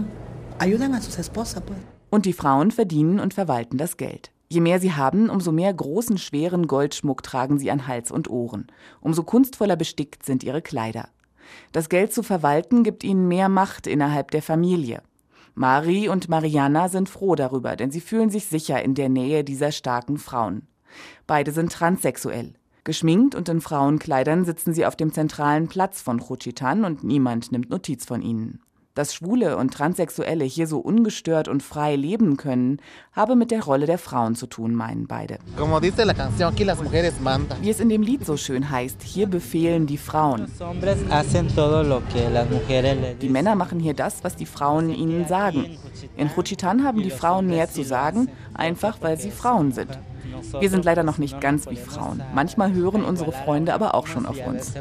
Und die Frauen verdienen und verwalten das Geld. Je mehr sie haben, umso mehr großen, schweren Goldschmuck tragen sie an Hals und Ohren. Umso kunstvoller bestickt sind ihre Kleider. Das Geld zu verwalten gibt ihnen mehr Macht innerhalb der Familie. Mari und Mariana sind froh darüber, denn sie fühlen sich sicher in der Nähe dieser starken Frauen. Beide sind transsexuell. Geschminkt und in Frauenkleidern sitzen sie auf dem zentralen Platz von Juchitán und niemand nimmt Notiz von ihnen. Dass Schwule und Transsexuelle hier so ungestört und frei leben können, habe mit der Rolle der Frauen zu tun, meinen beide. Wie es in dem Lied so schön heißt, hier befehlen die Frauen. Die Männer machen hier das, was die Frauen ihnen sagen. In Juchitán haben die Frauen mehr zu sagen, einfach weil sie Frauen sind. Wir sind leider noch nicht ganz wie Frauen. Manchmal hören unsere Freunde aber auch schon auf uns.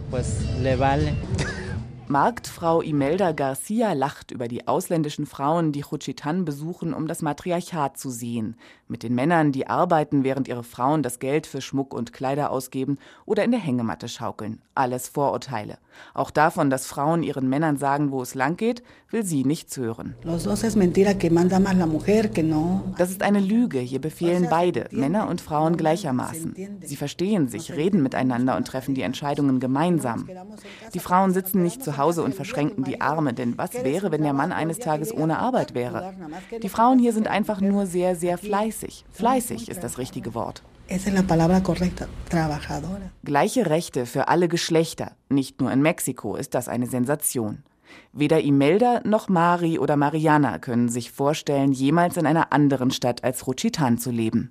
Marktfrau Imelda Garcia lacht über die ausländischen Frauen, die Juchitán besuchen, um das Matriarchat zu sehen. Mit den Männern, die arbeiten, während ihre Frauen das Geld für Schmuck und Kleider ausgeben oder in der Hängematte schaukeln. Alles Vorurteile. Auch davon, dass Frauen ihren Männern sagen, wo es lang geht, will sie nichts hören. Das ist eine Lüge. Hier befehlen beide, Männer und Frauen gleichermaßen. Sie verstehen sich, reden miteinander und treffen die Entscheidungen gemeinsam. Die Frauen sitzen nicht zu Hause und verschränken die Arme, denn was wäre, wenn der Mann eines Tages ohne Arbeit wäre? Die Frauen hier sind einfach nur sehr, sehr fleißig. Fleißig ist das richtige Wort. Gleiche Rechte für alle Geschlechter. Nicht nur in Mexiko ist das eine Sensation. Weder Imelda noch Mari oder Mariana können sich vorstellen, jemals in einer anderen Stadt als Juchitán zu leben.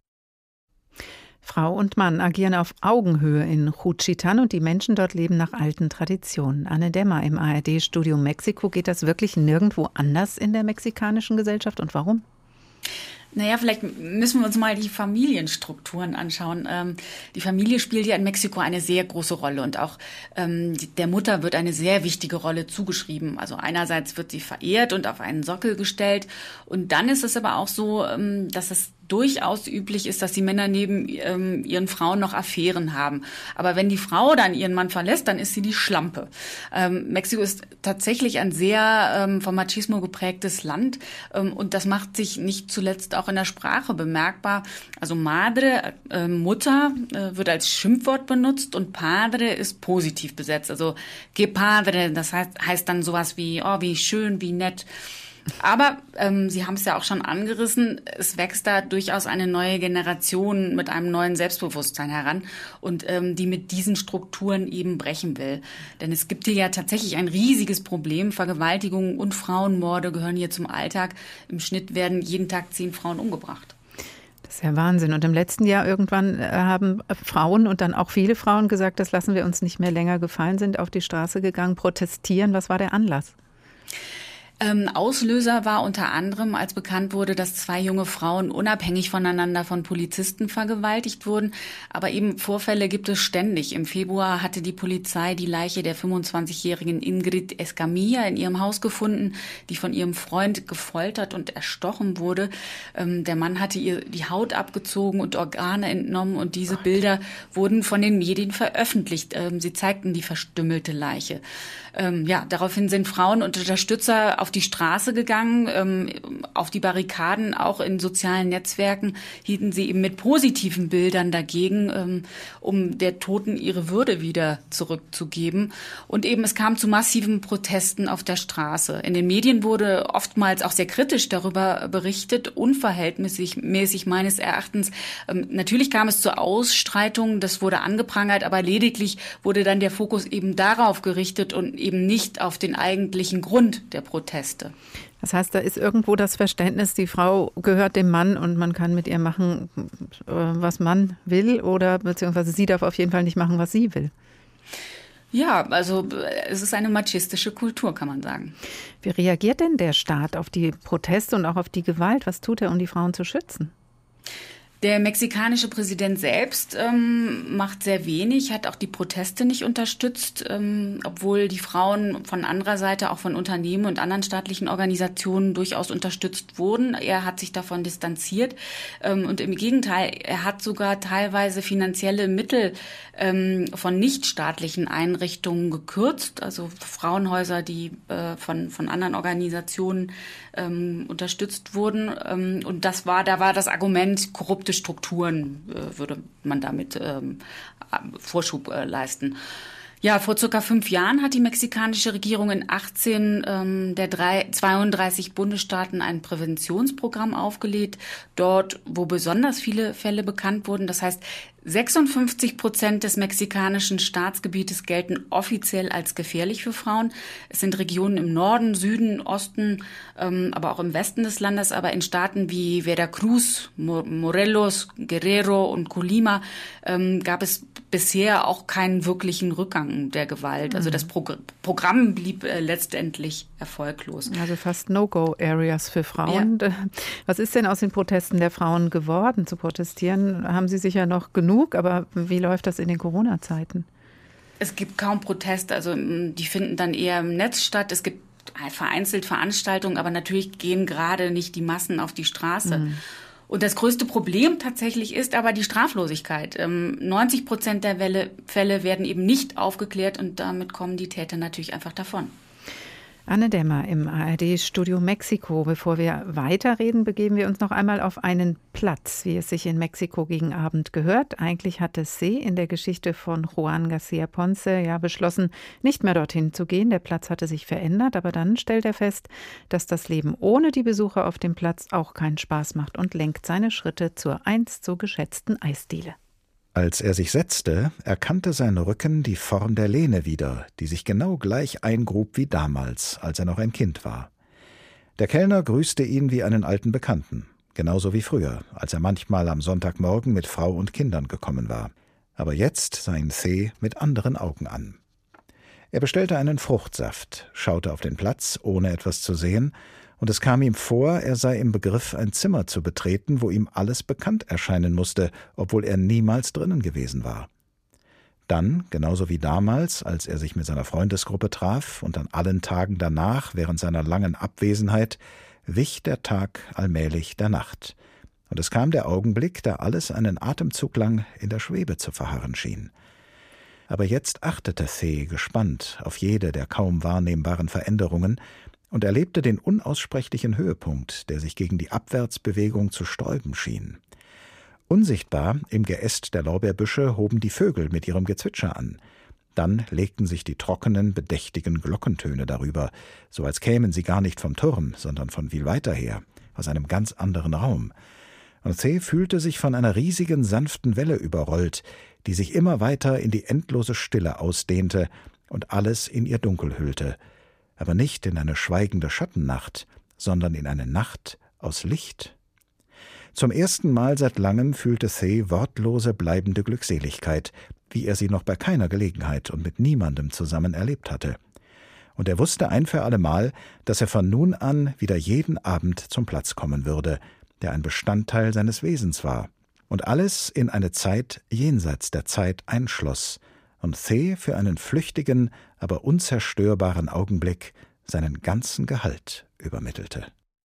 Frau und Mann agieren auf Augenhöhe in Juchitán und die Menschen dort leben nach alten Traditionen. Anne Dämmer im A R D-Studio Mexiko. Geht das wirklich nirgendwo anders in der mexikanischen Gesellschaft und warum? Naja, vielleicht müssen wir uns mal die Familienstrukturen anschauen. Ähm, die Familie spielt ja in Mexiko eine sehr große Rolle und auch ähm, der Mutter wird eine sehr wichtige Rolle zugeschrieben. Also einerseits wird sie verehrt und auf einen Sockel gestellt und dann ist es aber auch so, ähm, dass es durchaus üblich ist, dass die Männer neben ähm, ihren Frauen noch Affären haben. Aber wenn die Frau dann ihren Mann verlässt, dann ist sie die Schlampe. Ähm, Mexiko ist tatsächlich ein sehr ähm, vom Machismo geprägtes Land ähm, und das macht sich nicht zuletzt auch in der Sprache bemerkbar. Also Madre, äh, Mutter, äh, wird als Schimpfwort benutzt und Padre ist positiv besetzt. Also que padre, das heißt, heißt dann sowas wie, oh, wie schön, wie nett. Aber ähm, Sie haben es ja auch schon angerissen, es wächst da durchaus eine neue Generation mit einem neuen Selbstbewusstsein heran und ähm, die mit diesen Strukturen eben brechen will. Denn es gibt hier ja tatsächlich ein riesiges Problem. Vergewaltigungen und Frauenmorde gehören hier zum Alltag. Im Schnitt werden jeden Tag zehn Frauen umgebracht. Das ist ja Wahnsinn. Und im letzten Jahr irgendwann haben Frauen und dann auch viele Frauen gesagt, das lassen wir uns nicht mehr länger gefallen, sind auf die Straße gegangen, protestieren. Was war der Anlass? Ähm, Auslöser war unter anderem, als bekannt wurde, dass zwei junge Frauen unabhängig voneinander von Polizisten vergewaltigt wurden. Aber eben Vorfälle gibt es ständig. Im Februar hatte die Polizei die Leiche der fünfundzwanzigjährigen Ingrid Escamilla in ihrem Haus gefunden, die von ihrem Freund gefoltert und erstochen wurde. Ähm, der Mann hatte ihr die Haut abgezogen und Organe entnommen und diese Gott. Bilder wurden von den Medien veröffentlicht. Ähm, sie zeigten die verstümmelte Leiche. Ähm, ja, daraufhin sind Frauen und Unterstützer auf die Straße gegangen, ähm, auf die Barrikaden, auch in sozialen Netzwerken hielten sie eben mit positiven Bildern dagegen, ähm, um der Toten ihre Würde wieder zurückzugeben. Und eben es kam zu massiven Protesten auf der Straße. In den Medien wurde oftmals auch sehr kritisch darüber berichtet, unverhältnismäßig mäßig meines Erachtens. Ähm, natürlich kam es zu Ausstreitungen, das wurde angeprangert, aber lediglich wurde dann der Fokus eben darauf gerichtet und eben nicht auf den eigentlichen Grund der Proteste. Das heißt, da ist irgendwo das Verständnis, die Frau gehört dem Mann und man kann mit ihr machen, was man will oder beziehungsweise sie darf auf jeden Fall nicht machen, was sie will. Ja, also es ist eine machistische Kultur, kann man sagen. Wie reagiert denn der Staat auf die Proteste und auch auf die Gewalt? Was tut er, um die Frauen zu schützen? Der mexikanische Präsident selbst ähm, macht sehr wenig, hat auch die Proteste nicht unterstützt, ähm, obwohl die Frauen von anderer Seite auch von Unternehmen und anderen staatlichen Organisationen durchaus unterstützt wurden. Er hat sich davon distanziert ähm, und im Gegenteil, er hat sogar teilweise finanzielle Mittel ähm, von nichtstaatlichen Einrichtungen gekürzt, also Frauenhäuser, die äh, von von anderen Organisationen ähm, unterstützt wurden. Ähm, und das war, da war das Argument korrupte Strukturen, äh, würde man damit ähm, Vorschub äh, leisten. Ja, vor circa fünf Jahren hat die mexikanische Regierung in achtzehn ähm, der drei, zweiunddreißig Bundesstaaten ein Präventionsprogramm aufgelegt, dort, wo besonders viele Fälle bekannt wurden. Das heißt, sechsundfünfzig Prozent des mexikanischen Staatsgebietes gelten offiziell als gefährlich für Frauen. Es sind Regionen im Norden, Süden, Osten, ähm, aber auch im Westen des Landes. Aber in Staaten wie Veracruz, Morelos, Guerrero und Colima ähm, gab es bisher auch keinen wirklichen Rückgang der Gewalt. Also das Pro- Programm blieb äh, letztendlich erfolglos. Also fast No-Go-Areas für Frauen. Ja. Was ist denn aus den Protesten der Frauen geworden? Zu protestieren haben sie sicher noch genug, aber wie läuft das in den Corona-Zeiten? Es gibt kaum Proteste, also die finden dann eher im Netz statt. Es gibt vereinzelt Veranstaltungen, aber natürlich gehen gerade nicht die Massen auf die Straße. Mhm. Und das größte Problem tatsächlich ist aber die Straflosigkeit. Ähm, neunzig Prozent der Welle, Fälle werden eben nicht aufgeklärt und damit kommen die Täter natürlich einfach davon. Anne Dämmer im A R D-Studio Mexiko. Bevor wir weiterreden, begeben wir uns noch einmal auf einen Platz, wie es sich in Mexiko gegen Abend gehört. Eigentlich hatte C in der Geschichte von Juan García Ponce ja beschlossen, nicht mehr dorthin zu gehen. Der Platz hatte sich verändert, aber dann stellt er fest, dass das Leben ohne die Besucher auf dem Platz auch keinen Spaß macht und lenkt seine Schritte zur einst so geschätzten Eisdiele. Als er sich setzte, erkannte sein Rücken die Form der Lehne wieder, die sich genau gleich eingrub wie damals, als er noch ein Kind war. Der Kellner grüßte ihn wie einen alten Bekannten, genauso wie früher, als er manchmal am Sonntagmorgen mit Frau und Kindern gekommen war. Aber jetzt sah ihn C. mit anderen Augen an. Er bestellte einen Fruchtsaft, schaute auf den Platz, ohne etwas zu sehen, und es kam ihm vor, er sei im Begriff, ein Zimmer zu betreten, wo ihm alles bekannt erscheinen musste, obwohl er niemals drinnen gewesen war. Dann, genauso wie damals, als er sich mit seiner Freundesgruppe traf und an allen Tagen danach, während seiner langen Abwesenheit, wich der Tag allmählich der Nacht. Und es kam der Augenblick, da alles einen Atemzug lang in der Schwebe zu verharren schien. Aber jetzt achtete C. gespannt auf jede der kaum wahrnehmbaren Veränderungen, und erlebte den unaussprechlichen Höhepunkt, der sich gegen die Abwärtsbewegung zu sträuben schien. Unsichtbar im Geäst der Lorbeerbüsche hoben die Vögel mit ihrem Gezwitscher an. Dann legten sich die trockenen, bedächtigen Glockentöne darüber, so als kämen sie gar nicht vom Turm, sondern von viel weiter her, aus einem ganz anderen Raum. Und C. fühlte sich von einer riesigen, sanften Welle überrollt, die sich immer weiter in die endlose Stille ausdehnte und alles in ihr Dunkel hüllte, aber nicht in eine schweigende Schattennacht, sondern in eine Nacht aus Licht. Zum ersten Mal seit langem fühlte C. wortlose, bleibende Glückseligkeit, wie er sie noch bei keiner Gelegenheit und mit niemandem zusammen erlebt hatte. Und er wusste ein für allemal, dass er von nun an wieder jeden Abend zum Platz kommen würde, der ein Bestandteil seines Wesens war, und alles in eine Zeit jenseits der Zeit einschloss, und C. für einen flüchtigen, aber unzerstörbaren Augenblick seinen ganzen Gehalt übermittelte.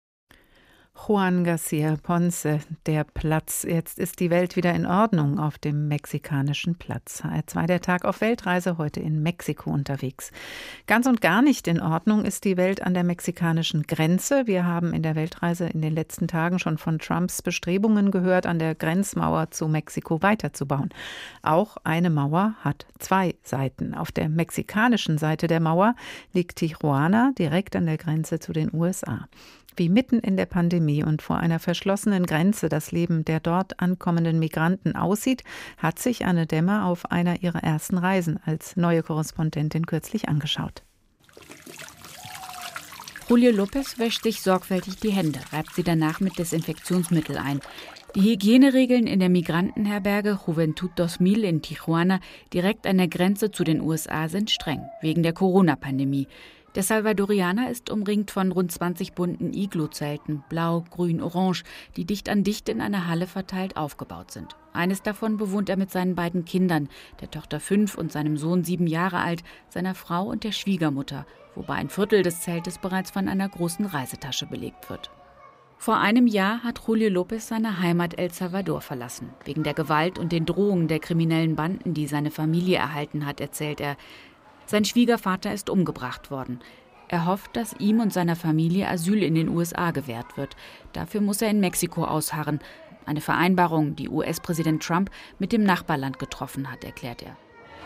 Juan García Ponce, der Platz. Jetzt ist die Welt wieder in Ordnung auf dem mexikanischen Platz. H R zwei, der Tag auf Weltreise, heute in Mexiko unterwegs. Ganz und gar nicht in Ordnung ist die Welt an der mexikanischen Grenze. Wir haben in der Weltreise in den letzten Tagen schon von Trumps Bestrebungen gehört, an der Grenzmauer zu Mexiko weiterzubauen. Auch eine Mauer hat zwei Seiten. Auf der mexikanischen Seite der Mauer liegt Tijuana, direkt an der Grenze zu den U S A. Wie mitten in der Pandemie und vor einer verschlossenen Grenze das Leben der dort ankommenden Migranten aussieht, hat sich Anne Dämmer auf einer ihrer ersten Reisen als neue Korrespondentin kürzlich angeschaut. Julio López wäscht sich sorgfältig die Hände, reibt sie danach mit Desinfektionsmittel ein. Die Hygieneregeln in der Migrantenherberge Juventud zweitausend in Tijuana, direkt an der Grenze zu den U S A, sind streng, wegen der Corona-Pandemie. Der Salvadorianer ist umringt von rund zwanzig bunten Iglu-Zelten, blau, grün, orange, die dicht an dicht in einer Halle verteilt aufgebaut sind. Eines davon bewohnt er mit seinen beiden Kindern, der Tochter fünf und seinem Sohn sieben Jahre alt, seiner Frau und der Schwiegermutter, wobei ein Viertel des Zeltes bereits von einer großen Reisetasche belegt wird. Vor einem Jahr hat Julio López seine Heimat El Salvador verlassen. Wegen der Gewalt und den Drohungen der kriminellen Banden, die seine Familie erhalten hat, erzählt er. Sein Schwiegervater ist umgebracht worden. Er hofft, dass ihm und seiner Familie Asyl in den U S A gewährt wird. Dafür muss er in Mexiko ausharren. Eine Vereinbarung, die U S-Präsident Trump mit dem Nachbarland getroffen hat, erklärt er.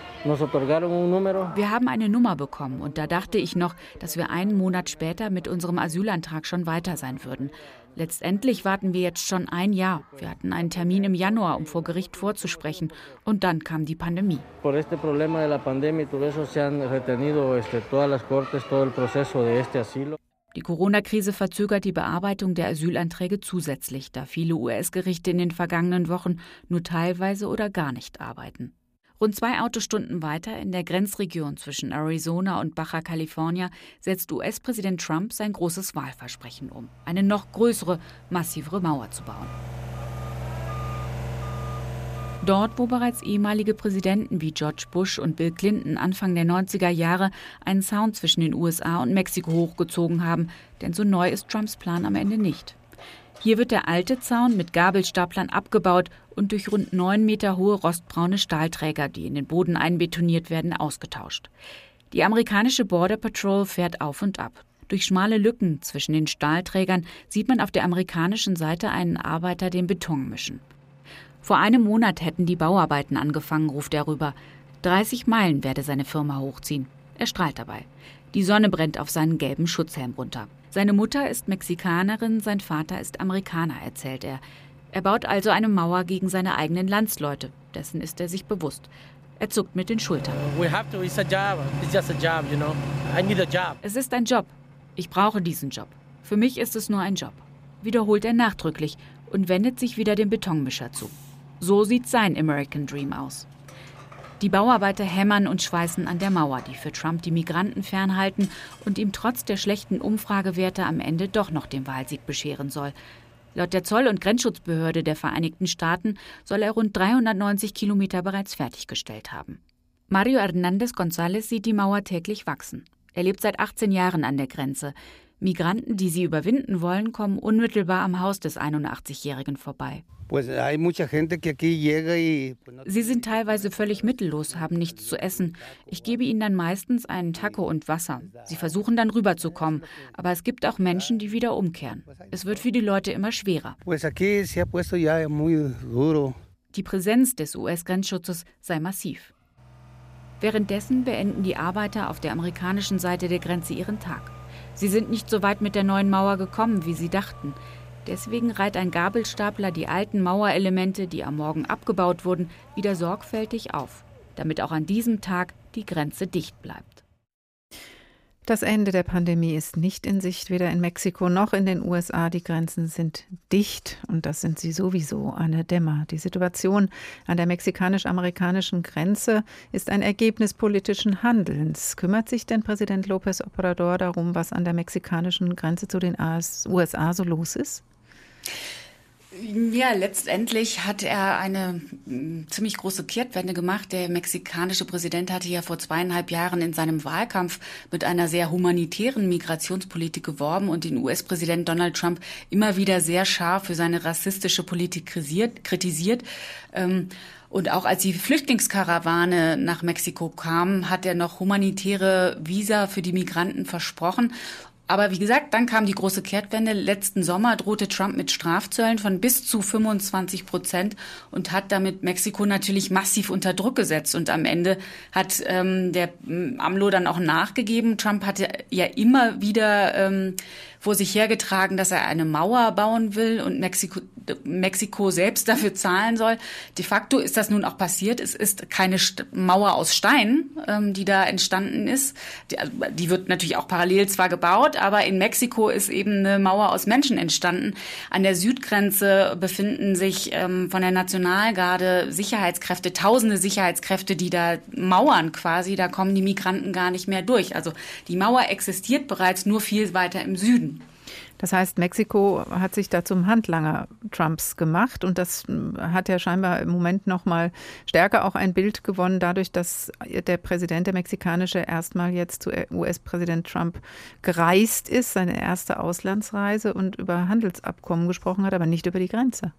Wir haben eine Nummer bekommen und da dachte ich noch, dass wir einen Monat später mit unserem Asylantrag schon weiter sein würden. Letztendlich warten wir jetzt schon ein Jahr. Wir hatten einen Termin im Januar, um vor Gericht vorzusprechen. Und dann kam die Pandemie. Die Corona-Krise verzögert die Bearbeitung der Asylanträge zusätzlich, da viele U S-Gerichte in den vergangenen Wochen nur teilweise oder gar nicht arbeiten. Rund zwei Autostunden weiter in der Grenzregion zwischen Arizona und Baja California setzt U S-Präsident Trump sein großes Wahlversprechen um, eine noch größere, massivere Mauer zu bauen. Dort, wo bereits ehemalige Präsidenten wie George Bush und Bill Clinton Anfang der neunziger Jahre einen Zaun zwischen den U S A und Mexiko hochgezogen haben, denn so neu ist Trumps Plan am Ende nicht. Hier wird der alte Zaun mit Gabelstaplern abgebaut und durch rund neun Meter hohe rostbraune Stahlträger, die in den Boden einbetoniert werden, ausgetauscht. Die amerikanische Border Patrol fährt auf und ab. Durch schmale Lücken zwischen den Stahlträgern sieht man auf der amerikanischen Seite einen Arbeiter den Beton mischen. Vor einem Monat hätten die Bauarbeiten angefangen, ruft er rüber. dreißig Meilen werde seine Firma hochziehen. Er strahlt dabei. Die Sonne brennt auf seinen gelben Schutzhelm runter. Seine Mutter ist Mexikanerin, sein Vater ist Amerikaner, erzählt er. Er baut also eine Mauer gegen seine eigenen Landsleute. Dessen ist er sich bewusst. Er zuckt mit den Schultern. Es ist ein Job. Ich brauche diesen Job. Für mich ist es nur ein Job, wiederholt er nachdrücklich und wendet sich wieder dem Betonmischer zu. So sieht sein American Dream aus. Die Bauarbeiter hämmern und schweißen an der Mauer, die für Trump die Migranten fernhalten und ihm trotz der schlechten Umfragewerte am Ende doch noch den Wahlsieg bescheren soll. Laut der Zoll- und Grenzschutzbehörde der Vereinigten Staaten soll er rund dreihundertneunzig Kilometer bereits fertiggestellt haben. Mario Hernández González sieht die Mauer täglich wachsen. Er lebt seit achtzehn Jahren an der Grenze. Migranten, die sie überwinden wollen, kommen unmittelbar am Haus des einundachtzigjährigen vorbei. Sie sind teilweise völlig mittellos, haben nichts zu essen. Ich gebe ihnen dann meistens einen Taco und Wasser. Sie versuchen dann rüberzukommen, aber es gibt auch Menschen, die wieder umkehren. Es wird für die Leute immer schwerer. Die Präsenz des U S-Grenzschutzes sei massiv. Währenddessen beenden die Arbeiter auf der amerikanischen Seite der Grenze ihren Tag. Sie sind nicht so weit mit der neuen Mauer gekommen, wie sie dachten. Deswegen reiht ein Gabelstapler die alten Mauerelemente, die am Morgen abgebaut wurden, wieder sorgfältig auf, damit auch an diesem Tag die Grenze dicht bleibt. Das Ende der Pandemie ist nicht in Sicht, weder in Mexiko noch in den U S A. Die Grenzen sind dicht und das sind sie sowieso, Anne Dämmer. Die Situation an der mexikanisch-amerikanischen Grenze ist ein Ergebnis politischen Handelns. Kümmert sich denn Präsident López Obrador darum, was an der mexikanischen Grenze zu den U S A so los ist? Ja, letztendlich hat er eine m, ziemlich große Kehrtwende gemacht. Der mexikanische Präsident hatte ja vor zweieinhalb Jahren in seinem Wahlkampf mit einer sehr humanitären Migrationspolitik geworben und den U S-Präsident Donald Trump immer wieder sehr scharf für seine rassistische Politik kritisiert. kritisiert. Ähm, Und auch als die Flüchtlingskarawane nach Mexiko kam, hat er noch humanitäre Visa für die Migranten versprochen. Aber wie gesagt, dann kam die große Kehrtwende. Letzten Sommer drohte Trump mit Strafzöllen von bis zu fünfundzwanzig Prozent und hat damit Mexiko natürlich massiv unter Druck gesetzt. Und am Ende hat ähm, der ähm, AMLO dann auch nachgegeben. Trump hatte ja immer wieder ähm, vor sich hergetragen, dass er eine Mauer bauen will und Mexiko, Mexiko selbst dafür zahlen soll. De facto ist das nun auch passiert. Es ist keine St- Mauer aus Stein, ähm, die da entstanden ist. Die, also, die wird natürlich auch parallel zwar gebaut, aber in Mexiko ist eben eine Mauer aus Menschen entstanden. An der Südgrenze befinden sich ähm, von der Nationalgarde Sicherheitskräfte, tausende Sicherheitskräfte, die da mauern quasi. Da kommen die Migranten gar nicht mehr durch. Also die Mauer existiert bereits, nur viel weiter im Süden. Das heißt, Mexiko hat sich da zum Handlanger Trumps gemacht und das hat ja scheinbar im Moment noch mal stärker auch ein Bild gewonnen, dadurch, dass der Präsident, der mexikanische, erstmal jetzt zu U S-Präsident Trump gereist ist, seine erste Auslandsreise und über Handelsabkommen gesprochen hat, aber nicht über die Grenze.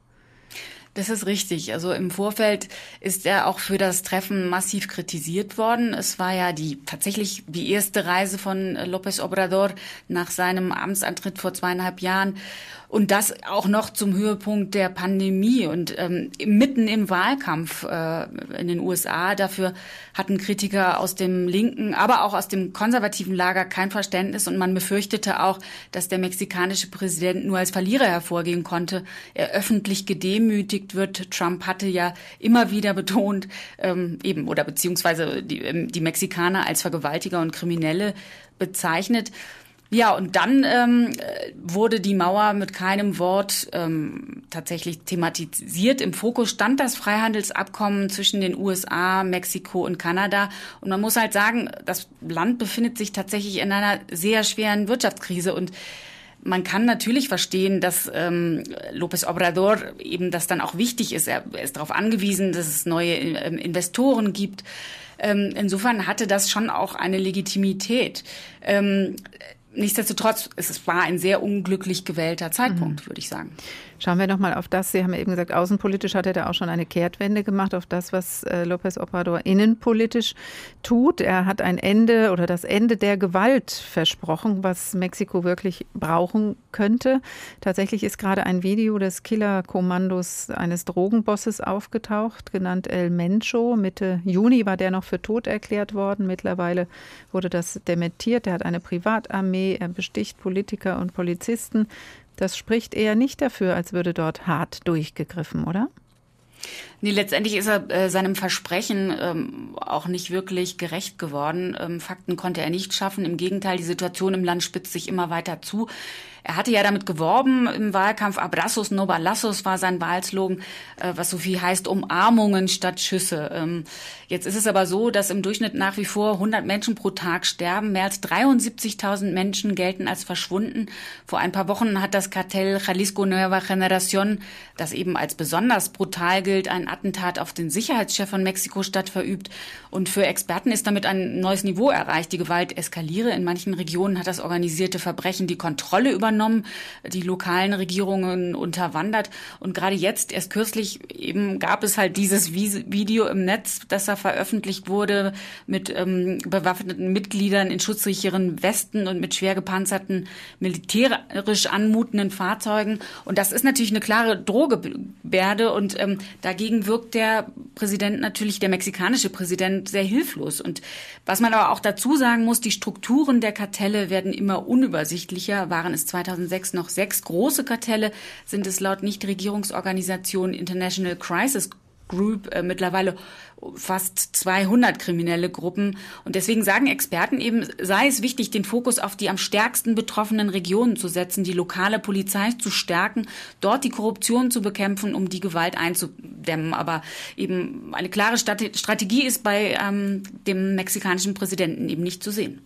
Das ist richtig. Also im Vorfeld ist er auch für das Treffen massiv kritisiert worden. Es war ja die tatsächlich die erste Reise von López Obrador nach seinem Amtsantritt vor zweieinhalb Jahren. Und das auch noch zum Höhepunkt der Pandemie und ähm, mitten im Wahlkampf äh, in den U S A. Dafür hatten Kritiker aus dem linken, aber auch aus dem konservativen Lager kein Verständnis. Und man befürchtete auch, dass der mexikanische Präsident nur als Verlierer hervorgehen konnte. Er öffentlich gedemütigt wird. Trump hatte ja immer wieder betont, ähm, eben oder beziehungsweise die, die Mexikaner als Vergewaltiger und Kriminelle bezeichnet. Ja, und dann ähm, wurde die Mauer mit keinem Wort ähm, tatsächlich thematisiert. Im Fokus stand das Freihandelsabkommen zwischen den U S A, Mexiko und Kanada. Und man muss halt sagen, das Land befindet sich tatsächlich in einer sehr schweren Wirtschaftskrise. Und man kann natürlich verstehen, dass ähm, López Obrador eben das dann auch wichtig ist. Er, er ist darauf angewiesen, dass es neue ähm, Investoren gibt. Ähm, insofern hatte das schon auch eine Legitimität. Ähm, Nichtsdestotrotz, es war ein sehr unglücklich gewählter Zeitpunkt, mhm. würde ich sagen. Schauen wir noch mal auf das. Sie haben ja eben gesagt, außenpolitisch hat er da auch schon eine Kehrtwende gemacht, auf das, was äh, López Obrador innenpolitisch tut. Er hat ein Ende oder das Ende der Gewalt versprochen, was Mexiko wirklich brauchen könnte. Tatsächlich ist gerade ein Video des Killerkommandos eines Drogenbosses aufgetaucht, genannt El Mencho. Mitte Juni war der noch für tot erklärt worden. Mittlerweile wurde das dementiert. Er hat eine Privatarmee, er besticht Politiker und Polizisten. Das spricht eher nicht dafür, als würde dort hart durchgegriffen, oder? Nee, letztendlich ist er äh, seinem Versprechen ähm, auch nicht wirklich gerecht geworden. Ähm, Fakten konnte er nicht schaffen. Im Gegenteil, die Situation im Land spitzt sich immer weiter zu. Er hatte ja damit geworben im Wahlkampf, Abrazos no balazos war sein Wahlslogan, äh, was so viel heißt Umarmungen statt Schüsse. Ähm, jetzt ist es aber so, dass im Durchschnitt nach wie vor hundert Menschen pro Tag sterben. Mehr als dreiundsiebzigtausend Menschen gelten als verschwunden. Vor ein paar Wochen hat das Kartell Jalisco Nueva Generación, das eben als besonders brutal gilt, ein Attentat auf den Sicherheitschef von Mexiko-Stadt verübt. Und für Experten ist damit ein neues Niveau erreicht. Die Gewalt eskaliere. In manchen Regionen hat das organisierte Verbrechen die Kontrolle über die lokalen Regierungen unterwandert. Und gerade jetzt, erst kürzlich, eben gab es halt dieses Video im Netz, das da veröffentlicht wurde, mit ähm, bewaffneten Mitgliedern in schutzsicheren Westen und mit schwer gepanzerten, militärisch anmutenden Fahrzeugen. Und das ist natürlich eine klare Drohgebärde. Und ähm, dagegen wirkt der Präsident natürlich, der mexikanische Präsident, sehr hilflos. Und was man aber auch dazu sagen muss, die Strukturen der Kartelle werden immer unübersichtlicher, waren es zweitausendsechs noch sechs große Kartelle, sind es laut Nichtregierungsorganisation International Crisis Group äh, mittlerweile fast zweihundert kriminelle Gruppen. Und deswegen sagen Experten eben, sei es wichtig, den Fokus auf die am stärksten betroffenen Regionen zu setzen, die lokale Polizei zu stärken, dort die Korruption zu bekämpfen, um die Gewalt einzudämmen. Aber eben eine klare Strategie ist bei ähm, dem mexikanischen Präsidenten eben nicht zu sehen.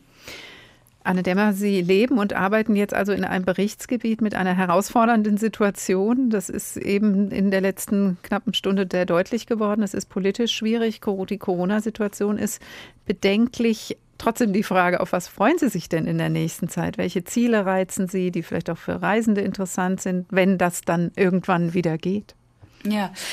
Anne Demmer, Sie leben und arbeiten jetzt also in einem Berichtsgebiet mit einer herausfordernden Situation. Das ist eben in der letzten knappen Stunde sehr deutlich geworden. Es ist politisch schwierig. Die Corona-Situation ist bedenklich. Trotzdem die Frage, auf was freuen Sie sich denn in der nächsten Zeit? Welche Ziele reizen Sie, die vielleicht auch für Reisende interessant sind, wenn das dann irgendwann wieder geht? Ja.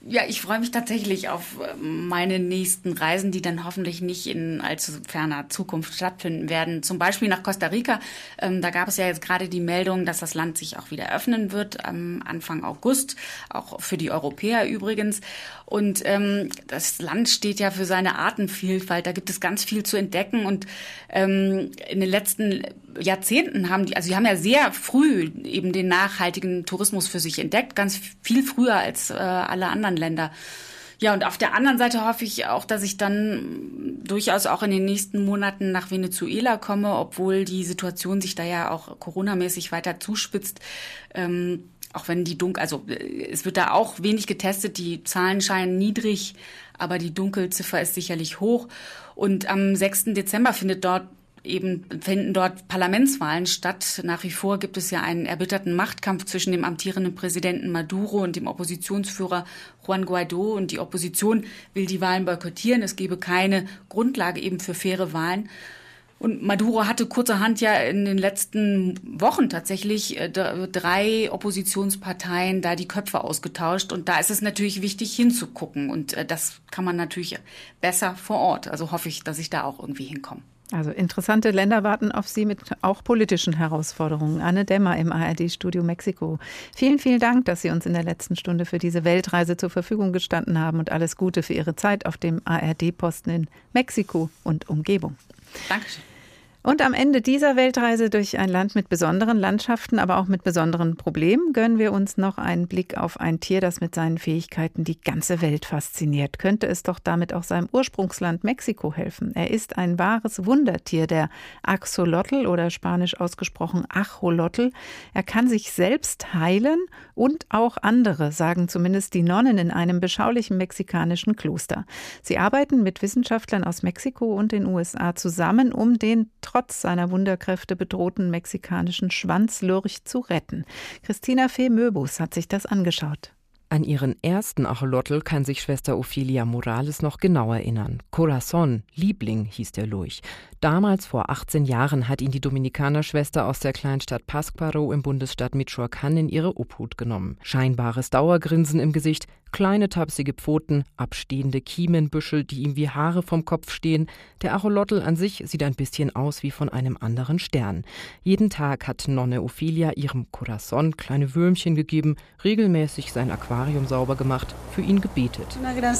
Ja, ich freue mich tatsächlich auf meine nächsten Reisen, die dann hoffentlich nicht in allzu ferner Zukunft stattfinden werden. Zum Beispiel nach Costa Rica. Ähm, da gab es ja jetzt gerade die Meldung, dass das Land sich auch wieder öffnen wird am Anfang August, auch für die Europäer übrigens. Und ähm, das Land steht ja für seine Artenvielfalt. Da gibt es ganz viel zu entdecken. Und ähm, in den letzten Jahrzehnten haben die, also die haben ja sehr früh eben den nachhaltigen Tourismus für sich entdeckt, ganz viel früher als äh, alle anderen Länder. Ja, und auf der anderen Seite hoffe ich auch, dass ich dann durchaus auch in den nächsten Monaten nach Venezuela komme, obwohl die Situation sich da ja auch coronamäßig weiter zuspitzt. Ähm, auch wenn die Dunkel, also es wird da auch wenig getestet, die Zahlen scheinen niedrig, aber die Dunkelziffer ist sicherlich hoch. Und am sechsten Dezember findet dort eben finden dort Parlamentswahlen statt. Nach wie vor gibt es ja einen erbitterten Machtkampf zwischen dem amtierenden Präsidenten Maduro und dem Oppositionsführer Juan Guaidó. Und die Opposition will die Wahlen boykottieren. Es gebe keine Grundlage eben für faire Wahlen. Und Maduro hatte kurzerhand ja in den letzten Wochen tatsächlich drei Oppositionsparteien da die Köpfe ausgetauscht. Und da ist es natürlich wichtig hinzugucken. Und das kann man natürlich besser vor Ort. Also hoffe ich, dass ich da auch irgendwie hinkomme. Also interessante Länder warten auf Sie mit auch politischen Herausforderungen. Anne Dämmer im A R D-Studio Mexiko. Vielen, vielen Dank, dass Sie uns in der letzten Stunde für diese Weltreise zur Verfügung gestanden haben und alles Gute für Ihre Zeit auf dem A R D-Posten in Mexiko und Umgebung. Dankeschön. Und am Ende dieser Weltreise durch ein Land mit besonderen Landschaften, aber auch mit besonderen Problemen, gönnen wir uns noch einen Blick auf ein Tier, das mit seinen Fähigkeiten die ganze Welt fasziniert. Könnte es doch damit auch seinem Ursprungsland Mexiko helfen. Er ist ein wahres Wundertier, der Axolotl oder spanisch ausgesprochen Ajolotl. Er kann sich selbst heilen und auch andere, sagen zumindest die Nonnen in einem beschaulichen mexikanischen Kloster. Sie arbeiten mit Wissenschaftlern aus Mexiko und den U S A zusammen, um den trotz seiner Wunderkräfte bedrohten mexikanischen Schwanzlurch zu retten. Christina Fee-Möbus hat sich das angeschaut. An ihren ersten Ajolotl kann sich Schwester Ofelia Morales noch genau erinnern. Corazon, Liebling, hieß der Lurch. Damals, vor achtzehn Jahren, hat ihn die Dominikanerschwester aus der Kleinstadt Pátzcuaro im Bundesstaat Michoacán in ihre Obhut genommen. Scheinbares Dauergrinsen im Gesicht, kleine tapsige Pfoten, abstehende Kiemenbüschel, die ihm wie Haare vom Kopf stehen. Der Ajolotl an sich sieht ein bisschen aus wie von einem anderen Stern. Jeden Tag hat Nonne Ofelia ihrem Corazon kleine Würmchen gegeben, regelmäßig sein Aquarium sauber gemacht, für ihn gebetet.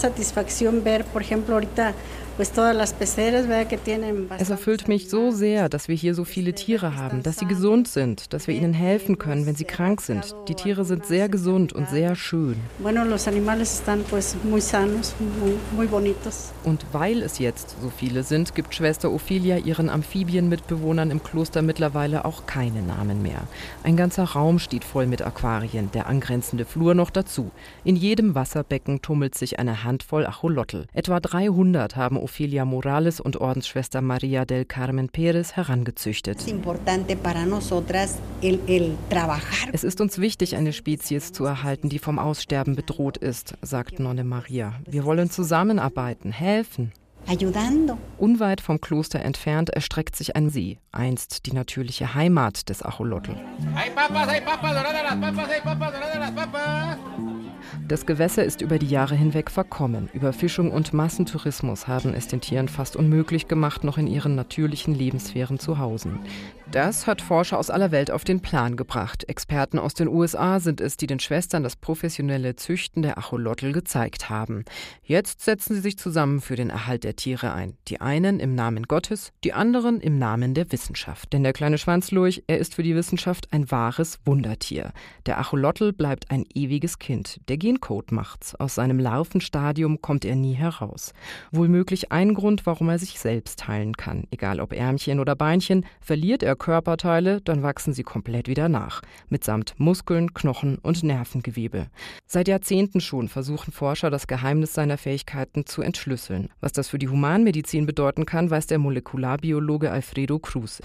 Es erfüllt mich so sehr, dass wir hier so viele Tiere haben, dass sie gesund sind, dass wir ihnen helfen können, wenn sie krank sind. Die Tiere sind sehr gesund und sehr schön. Und weil es jetzt so viele sind, gibt Schwester Ofelia ihren Amphibienmitbewohnern im Kloster mittlerweile auch keine Namen mehr. Ein ganzer Raum steht voll mit Aquarien, der angrenzende Flur noch dazu. In jedem Wasserbecken tummelt sich eine Handvoll Ajolotl. Etwa dreihundert haben Ofelia Morales und Ordensschwester Maria del Carmen Pérez herangezüchtet. Es ist uns wichtig, eine Spezies zu erhalten, die vom Aussterben bedroht ist, sagt Nonne Maria. Wir wollen zusammenarbeiten, helfen. Unweit vom Kloster entfernt erstreckt sich ein See, einst die natürliche Heimat des Ajolotl. Das Gewässer ist über die Jahre hinweg verkommen. Überfischung und Massentourismus haben es den Tieren fast unmöglich gemacht, noch in ihren natürlichen Lebenssphären zu hausen. Das hat Forscher aus aller Welt auf den Plan gebracht. Experten aus den U S A sind es, die den Schwestern das professionelle Züchten der Ajolotl gezeigt haben. Jetzt setzen sie sich zusammen für den Erhalt der Tiere ein. Die einen im Namen Gottes, die anderen im Namen der Wissenschaft. Denn der kleine Schwanzlurch, er ist für die Wissenschaft ein wahres Wundertier. Der Ajolotl bleibt ein ewiges Kind. Der Gencode macht's. Aus seinem Larvenstadium kommt er nie heraus. Wohl möglich ein Grund, warum er sich selbst heilen kann. Egal ob Ärmchen oder Beinchen, verliert er Körperteile, dann wachsen sie komplett wieder nach. Mitsamt Muskeln, Knochen und Nervengewebe. Seit Jahrzehnten schon versuchen Forscher, das Geheimnis seiner Fähigkeiten zu entschlüsseln. Was das für die Humanmedizin bedeuten kann, weiß der Molekularbiologe Alfredo Cruz.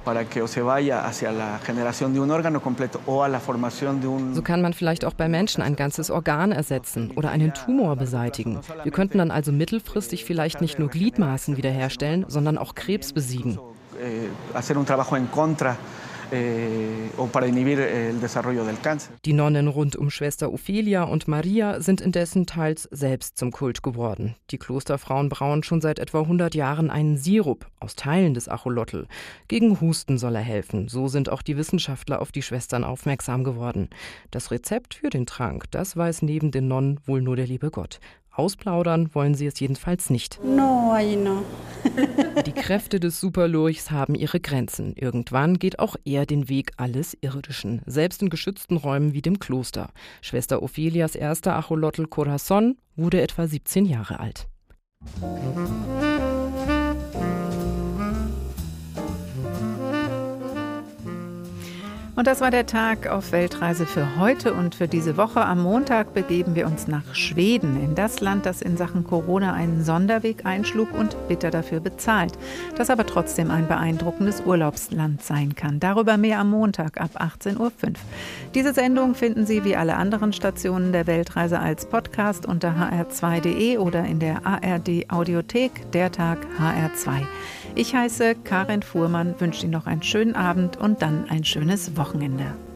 So kann man vielleicht auch bei Menschen ein ganzes Organ ersetzen oder einen Tumor beseitigen. Wir könnten dann also mittelfristig vielleicht nicht nur Gliedmaßen wiederherstellen, sondern auch Krebs besiegen. Die Nonnen rund um Schwester Ophelia und Maria sind indessen teils selbst zum Kult geworden. Die Klosterfrauen brauen schon seit etwa hundert Jahren einen Sirup aus Teilen des Acholotl. Gegen Husten soll er helfen. So sind auch die Wissenschaftler auf die Schwestern aufmerksam geworden. Das Rezept für den Trank, das weiß neben den Nonnen wohl nur der liebe Gott. Ausplaudern wollen sie es jedenfalls nicht. No, ahí no. Die Kräfte des Superlurchs haben ihre Grenzen. Irgendwann geht auch er den Weg alles Irdischen, selbst in geschützten Räumen wie dem Kloster. Schwester Ophelias erster Acholotl Corazon wurde etwa siebzehn Jahre alt. Und das war der Tag auf Weltreise für heute und für diese Woche. Am Montag begeben wir uns nach Schweden, in das Land, das in Sachen Corona einen Sonderweg einschlug und bitter dafür bezahlt, das aber trotzdem ein beeindruckendes Urlaubsland sein kann. Darüber mehr am Montag ab achtzehn Uhr fünf. Diese Sendung finden Sie wie alle anderen Stationen der Weltreise als Podcast unter h r zwei punkt d e oder in der A R D-Audiothek, der Tag H R zwei. Ich heiße Karin Fuhrmann, wünsche Ihnen noch einen schönen Abend und dann ein schönes Wochenende.